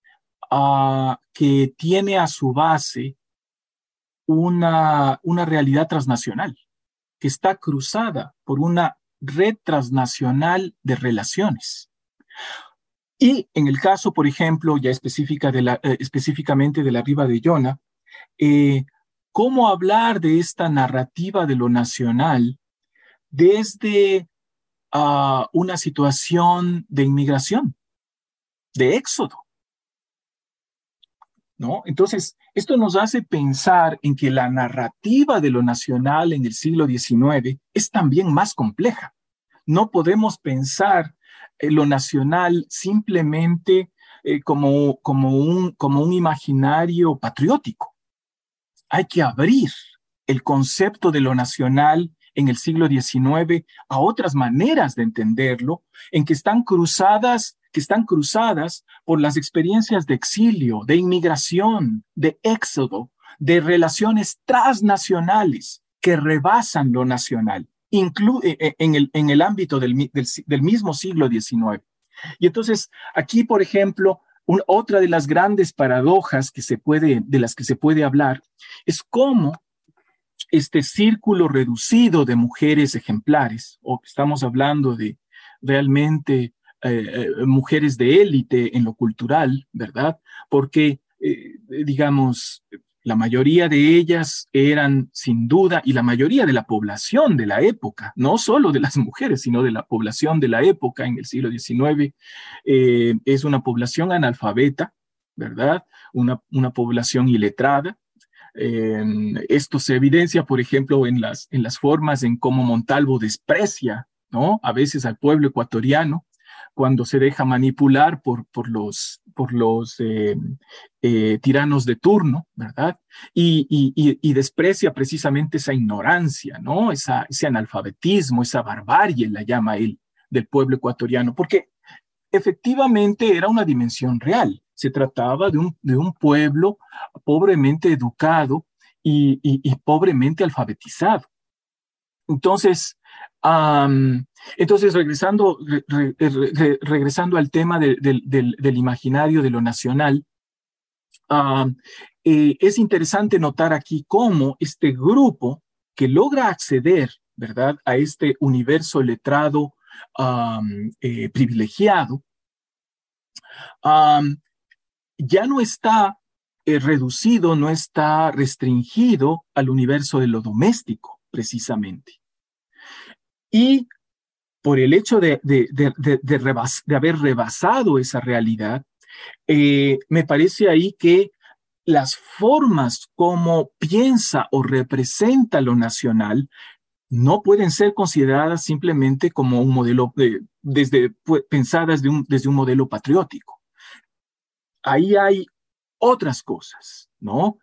que tiene a su base una realidad transnacional, que está cruzada por una red transnacional de relaciones? Y en el caso, por ejemplo, ya específicamente de la Riva de Yona, ¿cómo hablar de esta narrativa de lo nacional desde una situación de inmigración, de éxodo? ¿No? Entonces, esto nos hace pensar en que la narrativa de lo nacional en el siglo XIX es también más compleja. No podemos pensar lo nacional simplemente como un imaginario patriótico. Hay que abrir el concepto de lo nacional en el siglo XIX a otras maneras de entenderlo, en que están cruzadas por las experiencias de exilio, de inmigración, de éxodo, de relaciones transnacionales que rebasan lo nacional, en el ámbito del mismo siglo XIX. Y entonces, aquí, por ejemplo, otra de las grandes paradojas de las que se puede hablar es cómo este círculo reducido de mujeres ejemplares, o estamos hablando de realmente mujeres de élite en lo cultural, ¿verdad? Porque, digamos, la mayoría de ellas eran sin duda, y la mayoría de la población de la época, no solo de las mujeres, sino de la población de la época en el siglo XIX, es una población analfabeta, ¿verdad? Una población iletrada. Esto se evidencia, por ejemplo, en las formas en cómo Montalvo desprecia, ¿no?, a veces al pueblo ecuatoriano, cuando se deja manipular por los tiranos de turno, ¿verdad? Y desprecia precisamente esa ignorancia, ¿no? Ese analfabetismo, esa barbarie, la llama él, del pueblo ecuatoriano, porque efectivamente era una dimensión real. Se trataba de un pueblo pobremente educado y pobremente alfabetizado. Entonces, regresando al tema del imaginario de lo nacional, es interesante notar aquí cómo este grupo que logra acceder, ¿verdad?, a este universo letrado privilegiado, ya no está reducido, no está restringido al universo de lo doméstico, precisamente. Y por el hecho de haber rebasado esa realidad, me parece ahí que las formas como piensa o representa lo nacional no pueden ser consideradas simplemente como un modelo, pensadas desde un modelo patriótico. Ahí hay otras cosas, ¿no?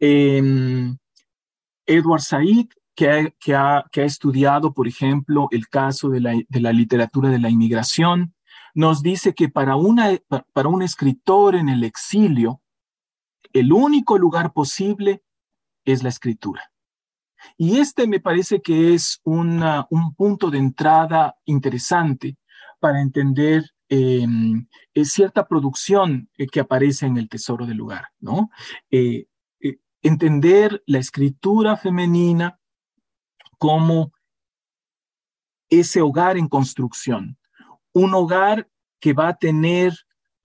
Edward Said, que ha estudiado, por ejemplo, el caso de la literatura de la inmigración, nos dice que para un escritor en el exilio, el único lugar posible es la escritura. Y este me parece que es un punto de entrada interesante para entender cierta producción que aparece en el Tesoro del Hogar, ¿no? Entender la escritura femenina como ese hogar en construcción, un hogar que va a tener,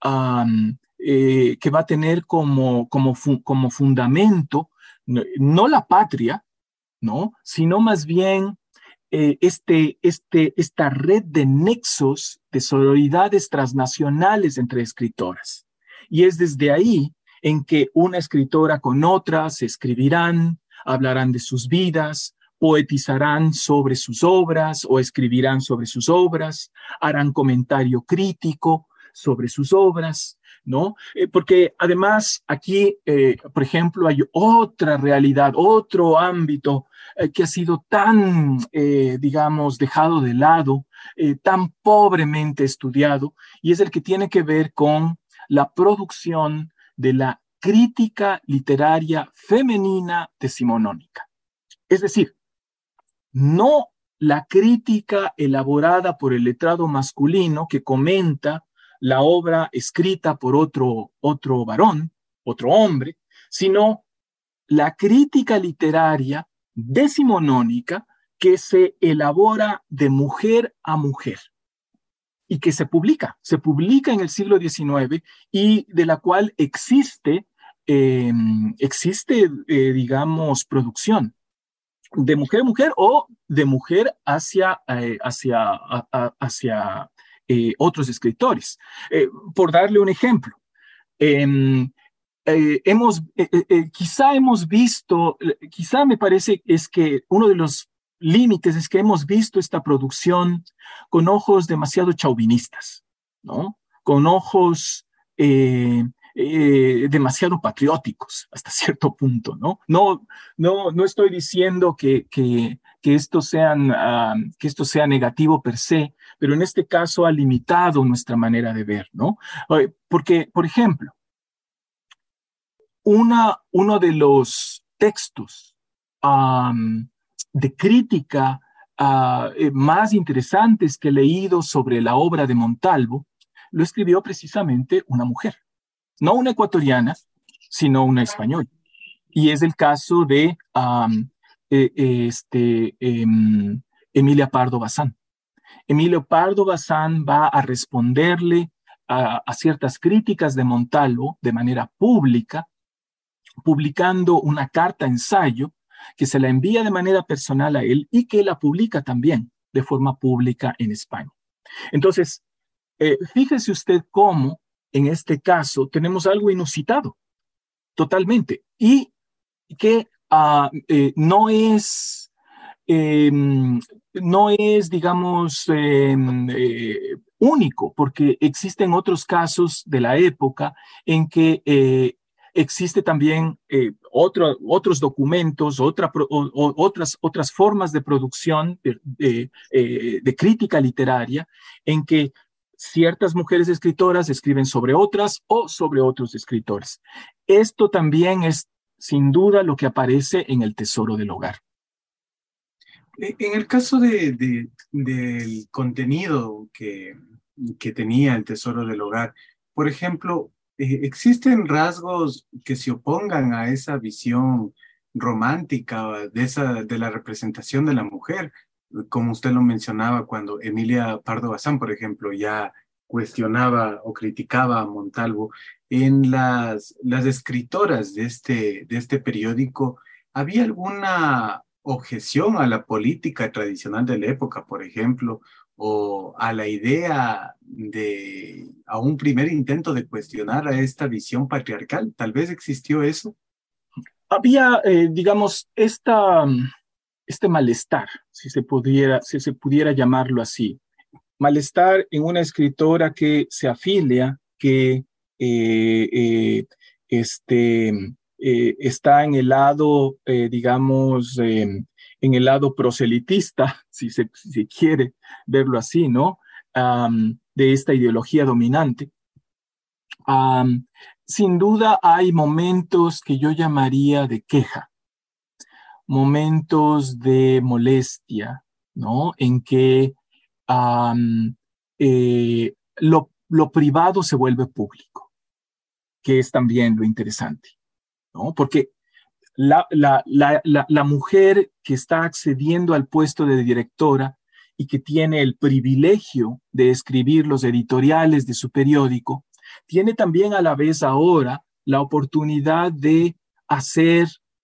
como fundamento no la patria, ¿no? Sino más bien esta red de nexos, de sororidades transnacionales entre escritoras. Y es desde ahí en que una escritora con otra se escribirán, hablarán de sus vidas, poetizarán sobre sus obras o escribirán sobre sus obras, harán comentario crítico sobre sus obras, ¿no? Porque además aquí, por ejemplo, hay otra realidad, otro ámbito que ha sido tan, digamos, dejado de lado, tan pobremente estudiado, y es el que tiene que ver con la producción de la crítica literaria femenina decimonónica. Es decir, no la crítica elaborada por el letrado masculino que comenta la obra escrita por otro varón, otro hombre, sino la crítica literaria decimonónica que se elabora de mujer a mujer y que se publica en el siglo XIX y de la cual existe, digamos, producción de mujer a mujer o de mujer hacia otros escritores. Por darle un ejemplo, quizá me parece es que uno de los límites es que hemos visto esta producción con ojos demasiado chauvinistas, ¿no? Con ojos demasiado patrióticos hasta cierto punto, ¿no? No estoy diciendo que esto sea negativo per se, pero en este caso ha limitado nuestra manera de ver, ¿no? Porque, por ejemplo, uno de los textos de crítica más interesantes que he leído sobre la obra de Montalvo lo escribió precisamente una mujer, no una ecuatoriana, sino una española. Y es el caso de Emilia Pardo Bazán. Emilio Pardo Bazán va a responderle a ciertas críticas de Montalvo de manera pública, publicando una carta ensayo que se la envía de manera personal a él y que la publica también de forma pública en España. Entonces, fíjese usted cómo en este caso tenemos algo inusitado totalmente y que no es, digamos, único, porque existen otros casos de la época en que existe también otros documentos, otras formas de producción de crítica literaria en que ciertas mujeres escritoras escriben sobre otras o sobre otros escritores. Esto también es, sin duda, lo que aparece en el Tesoro del Hogar. En el caso del contenido que tenía el Tesoro del Hogar, por ejemplo, ¿existen rasgos que se opongan a esa visión romántica de la representación de la mujer? Como usted lo mencionaba, cuando Emilia Pardo Bazán, por ejemplo, ya cuestionaba o criticaba a Montalvo, en las escritoras de este periódico, ¿había alguna objeción a la política tradicional de la época, por ejemplo, o a la idea a un primer intento de cuestionar a esta visión patriarcal? ¿Tal vez existió eso? Había, digamos, esta este malestar, si se pudiera llamarlo así. Malestar en una escritora que se afilia, que está en el lado, digamos, en el lado proselitista, si se quiere verlo así, ¿no? De esta ideología dominante. Sin duda hay momentos que yo llamaría de queja, momentos de molestia, ¿no? En que lo privado se vuelve público, que es también lo interesante, ¿no? Porque la mujer que está accediendo al puesto de directora y que tiene el privilegio de escribir los editoriales de su periódico, tiene también a la vez ahora la oportunidad de hacer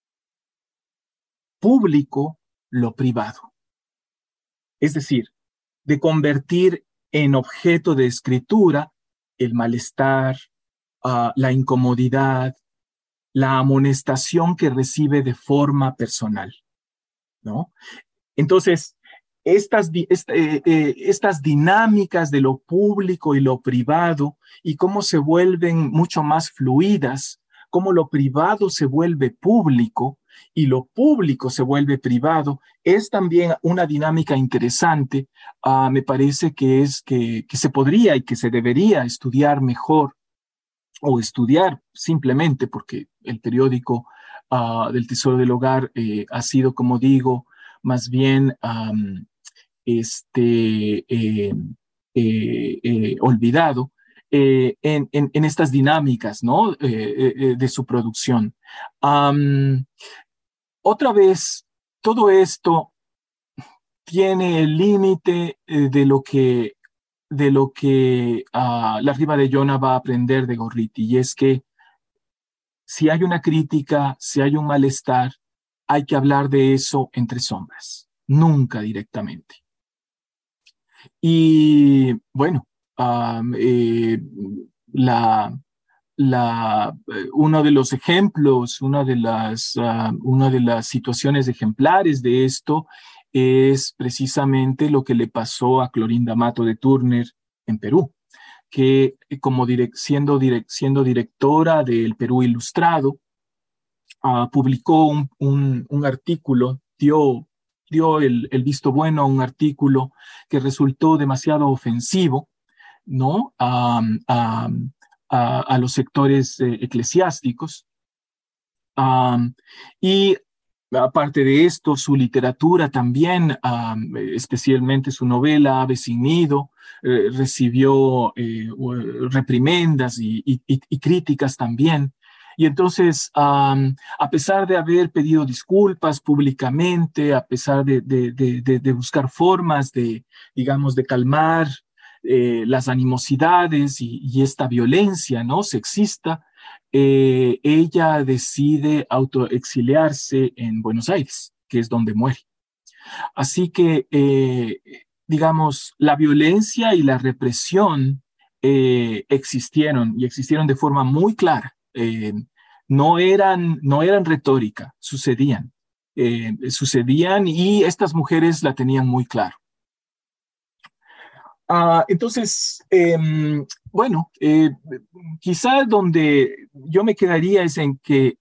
público lo privado. Es decir, de convertir en objeto de escritura el malestar, la incomodidad, la amonestación que recibe de forma personal, ¿no? Entonces, estas dinámicas de lo público y lo privado y cómo se vuelven mucho más fluidas, cómo lo privado se vuelve público y lo público se vuelve privado, es también una dinámica interesante. Me parece que se podría y que se debería estudiar mejor, o estudiar simplemente porque el periódico del Tesoro del Hogar ha sido, como digo, más bien olvidado en estas dinámicas, ¿no? De su producción. Otra vez, todo esto tiene el límite de lo que la Riva de Iona va a aprender de Gorriti, y es que si hay una crítica, si hay un malestar, hay que hablar de eso entre sombras, nunca directamente. Y bueno, uno de los ejemplos, una de las situaciones ejemplares de esto es precisamente lo que le pasó a Clorinda Mato de Turner en Perú, que siendo directora del Perú Ilustrado, publicó un artículo, dio el visto bueno a un artículo que resultó demasiado ofensivo, ¿no? A los sectores eclesiásticos. Y aparte de esto, su literatura también, especialmente su novela Ave sin nido, recibió reprimendas y críticas también. Y entonces, a pesar de haber pedido disculpas públicamente, a pesar de buscar formas digamos, de calmar las animosidades y esta violencia, ¿no?, sexista, ella decide autoexiliarse en Buenos Aires, que es donde muere. Así que, digamos, la violencia y la represión existieron de forma muy clara. No eran retórica, sucedían y estas mujeres la tenían muy claro. Entonces, bueno, quizás donde yo me quedaría es en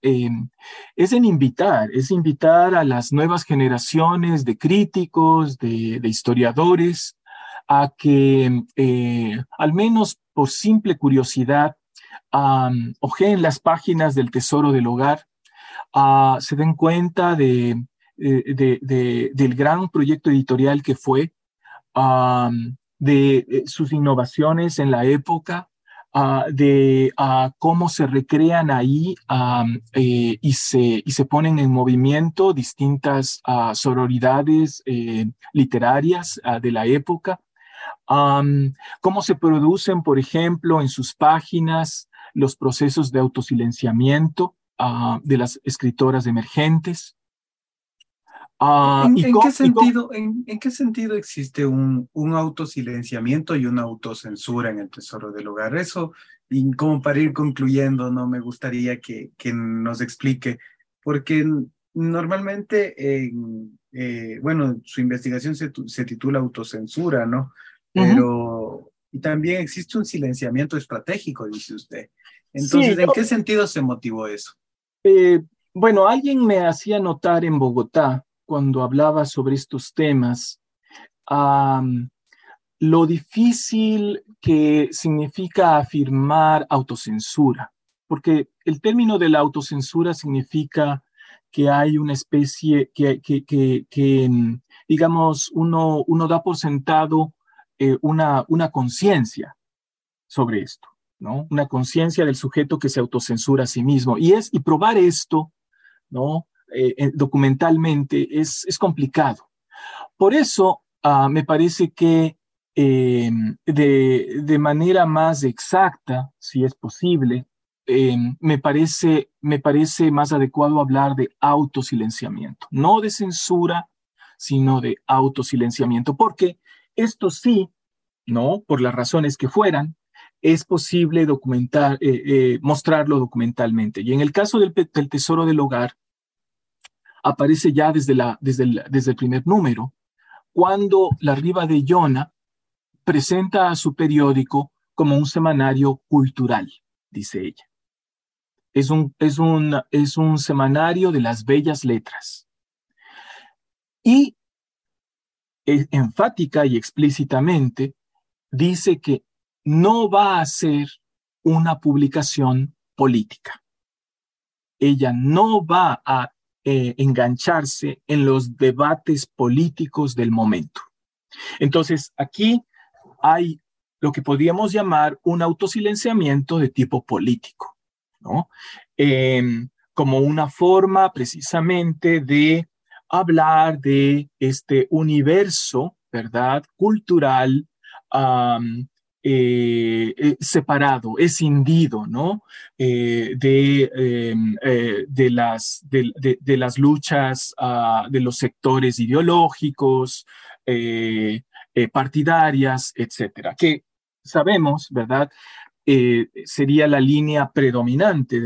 invitar a las nuevas generaciones de críticos, de historiadores, a que al menos por simple curiosidad ojeen las páginas del Tesoro del Hogar, se den cuenta del gran proyecto editorial que fue, de sus innovaciones en la época, de cómo se recrean ahí y se ponen en movimiento distintas sororidades literarias de la época, cómo se producen, por ejemplo, en sus páginas los procesos de autosilenciamiento de las escritoras emergentes. ¿En qué sentido existe un autosilenciamiento y una autocensura en el Tesoro del Hogar? Eso, y como para ir concluyendo, no me gustaría que nos explique, porque normalmente bueno, su investigación se titula Autocensura, ¿no? Ujú. Pero, y también existe un silenciamiento estratégico, dice usted. Sí, Entonces, ¿en qué sentido se motivó eso? Eh, bueno, alguien me hacía notar en Bogotá, cuando hablaba sobre estos temas, am, lo difícil que significa afirmar autocensura, porque el término de la autocensura significa que hay una especie digamos, uno da por sentado una conciencia sobre esto, ¿no? Una conciencia del sujeto que se autocensura a sí mismo. Y probar esto, ¿no? Documentalmente es complicado. Por eso me parece que de manera más exacta, si es posible, me parece más adecuado hablar de autosilenciamiento, no de censura, sino de autosilenciamiento, porque esto sí, ¿no? Por las razones que fueran, es posible mostrarlo documentalmente. Y en el caso del Tesoro del Hogar, aparece ya desde el primer número, cuando la Riva de Iona presenta a su periódico como un semanario cultural, dice ella. Es un semanario de las bellas letras. Y enfática y explícitamente dice que no va a ser una publicación política. Ella no va a engancharse en los debates políticos del momento. Entonces, aquí hay lo que podríamos llamar un autosilenciamiento de tipo político, ¿no? Como una forma precisamente de hablar de este universo, ¿verdad? Cultural, um, separado, escindido, ¿no? De las luchas de los sectores ideológicos, partidarias, etcétera, que sabemos, ¿verdad? Sería la línea predominante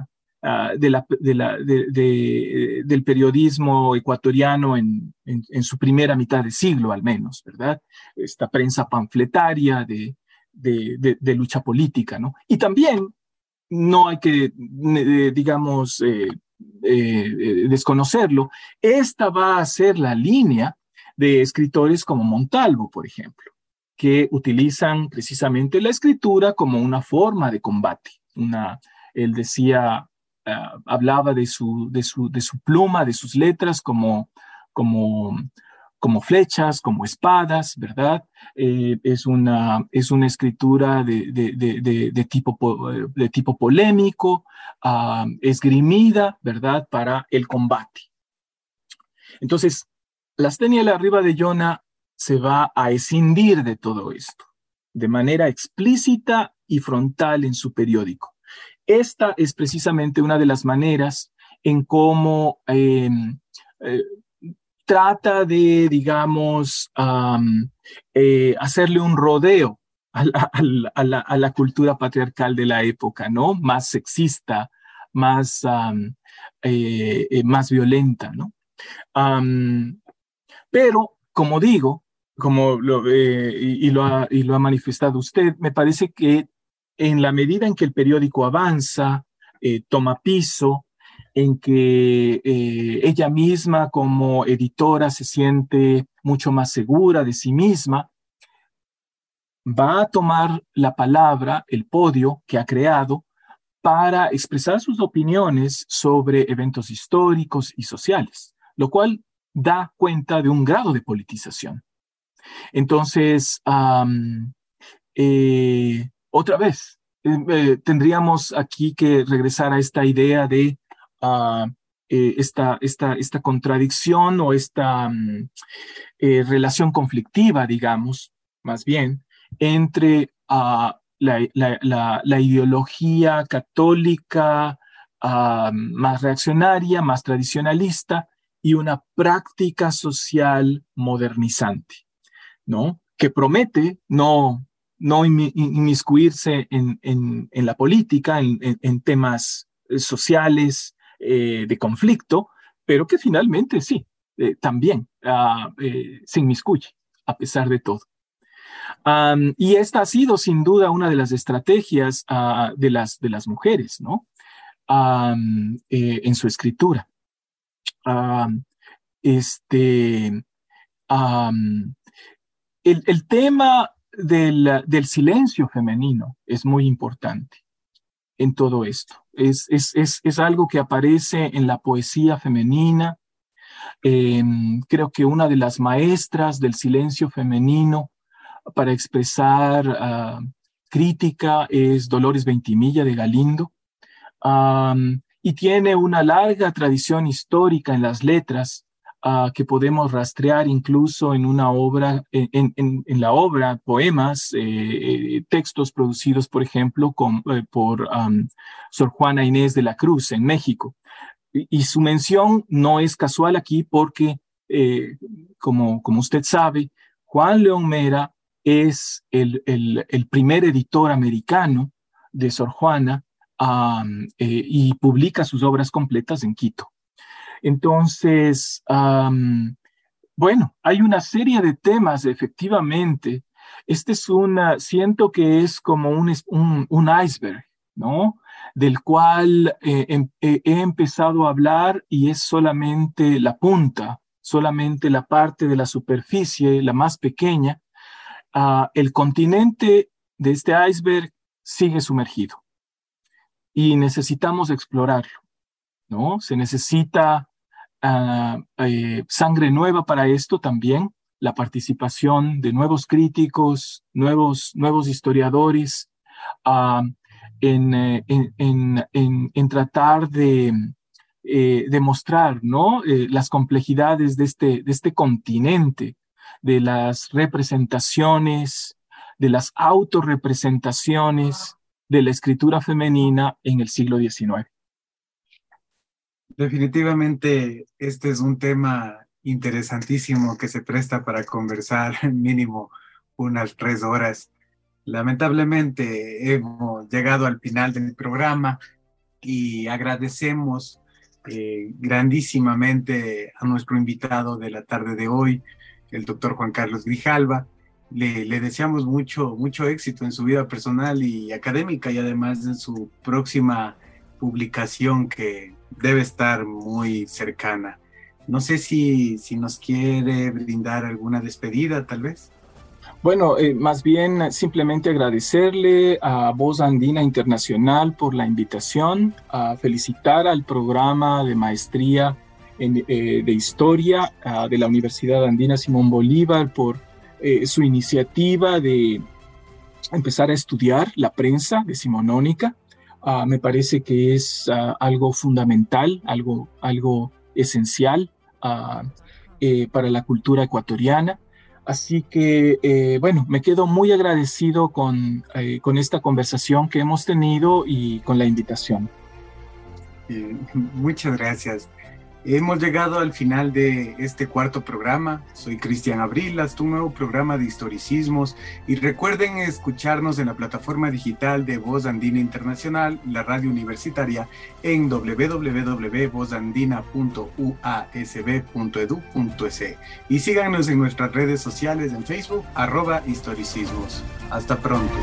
del periodismo ecuatoriano en su primera mitad de siglo, al menos, ¿verdad? Esta prensa panfletaria de lucha política, ¿no? Y también no hay que, digamos, desconocerlo, esta va a ser la línea de escritores como Montalvo, por ejemplo, que utilizan precisamente la escritura como una forma de combate. Él decía, hablaba de su pluma, de sus letras como, como flechas, como espadas, ¿verdad? Es una escritura de tipo polémico, esgrimida, ¿verdad? Para el combate. Entonces, Lastenia la Riva de Iona se va a escindir de todo esto, de manera explícita y frontal en su periódico. Esta es precisamente una de las maneras en cómo trata de, digamos, hacerle un rodeo a la cultura patriarcal de la época, ¿no? Más sexista, más violenta, ¿no? Pero, como digo, y lo ha manifestado usted, me parece que en la medida en que el periódico avanza, toma piso, en que ella misma como editora se siente mucho más segura de sí misma, va a tomar la palabra, el podio que ha creado, para expresar sus opiniones sobre eventos históricos y sociales, lo cual da cuenta de un grado de politización. Entonces, otra vez, tendríamos aquí que regresar a esta idea de esta contradicción o esta relación conflictiva, digamos, más bien, entre la ideología católica más reaccionaria, más tradicionalista, y una práctica social modernizante, ¿no? Que promete no inmiscuirse en la política, en temas sociales de conflicto, pero que finalmente sí, también se inmiscuye, a pesar de todo. Y esta ha sido sin duda una de las estrategias de las mujeres, ¿no? En su escritura. El tema del silencio femenino es muy importante en todo esto. Es algo que aparece en la poesía femenina. Creo que una de las maestras del silencio femenino para expresar crítica es Dolores Veintimilla de Galindo, y tiene una larga tradición histórica en las letras que podemos rastrear incluso en una obra, en la obra, poemas, textos producidos, por ejemplo, por Sor Juana Inés de la Cruz en México. Y su mención no es casual aquí porque, como usted sabe, Juan León Mera es el primer editor americano de Sor Juana y publica sus obras completas en Quito. Entonces, bueno, hay una serie de temas, efectivamente. Siento que es como un iceberg, ¿no? Del cual he empezado a hablar y es solamente la punta, solamente la parte de la superficie, la más pequeña. El continente de este iceberg sigue sumergido y necesitamos explorarlo, ¿no? Se necesita sangre nueva para esto también, la participación de nuevos críticos, nuevos historiadores, en tratar de demostrar, ¿no? Las complejidades de este continente, de las representaciones, de las autorrepresentaciones de la escritura femenina en el siglo XIX. Definitivamente este es un tema interesantísimo que se presta para conversar mínimo unas 3 horas. Lamentablemente hemos llegado al final del programa y agradecemos grandísimamente a nuestro invitado de la tarde de hoy, el doctor Juan Carlos Grijalva. Le deseamos mucho éxito en su vida personal y académica y además en su próxima publicación que debe estar muy cercana. No sé si nos quiere brindar alguna despedida, tal vez. Bueno, más bien simplemente agradecerle a Voz Andina Internacional por la invitación, a felicitar al programa de maestría de Historia de la Universidad Andina Simón Bolívar por su iniciativa de empezar a estudiar la prensa decimonónica. Me parece que es algo fundamental, algo esencial para la cultura ecuatoriana. Así que, bueno, me quedo muy agradecido con esta conversación que hemos tenido y con la invitación. Muchas gracias. Hemos llegado al final de este 4º programa. Soy Cristian Abril, hasta un nuevo programa de historicismos. Y recuerden escucharnos en la plataforma digital de Voz Andina Internacional, la radio universitaria, en www.vozandina.uasb.edu.es. Y síganos en nuestras redes sociales en Facebook, @historicismos. Hasta pronto.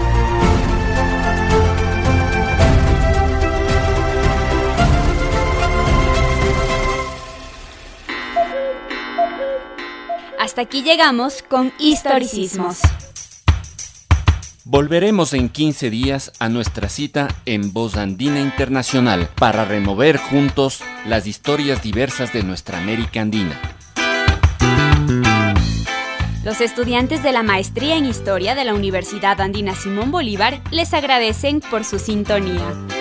Hasta aquí llegamos con Historicismos. Volveremos en 15 días a nuestra cita en Voz Andina Internacional para remover juntos las historias diversas de nuestra América Andina. Los estudiantes de la Maestría en Historia de la Universidad Andina Simón Bolívar les agradecen por su sintonía.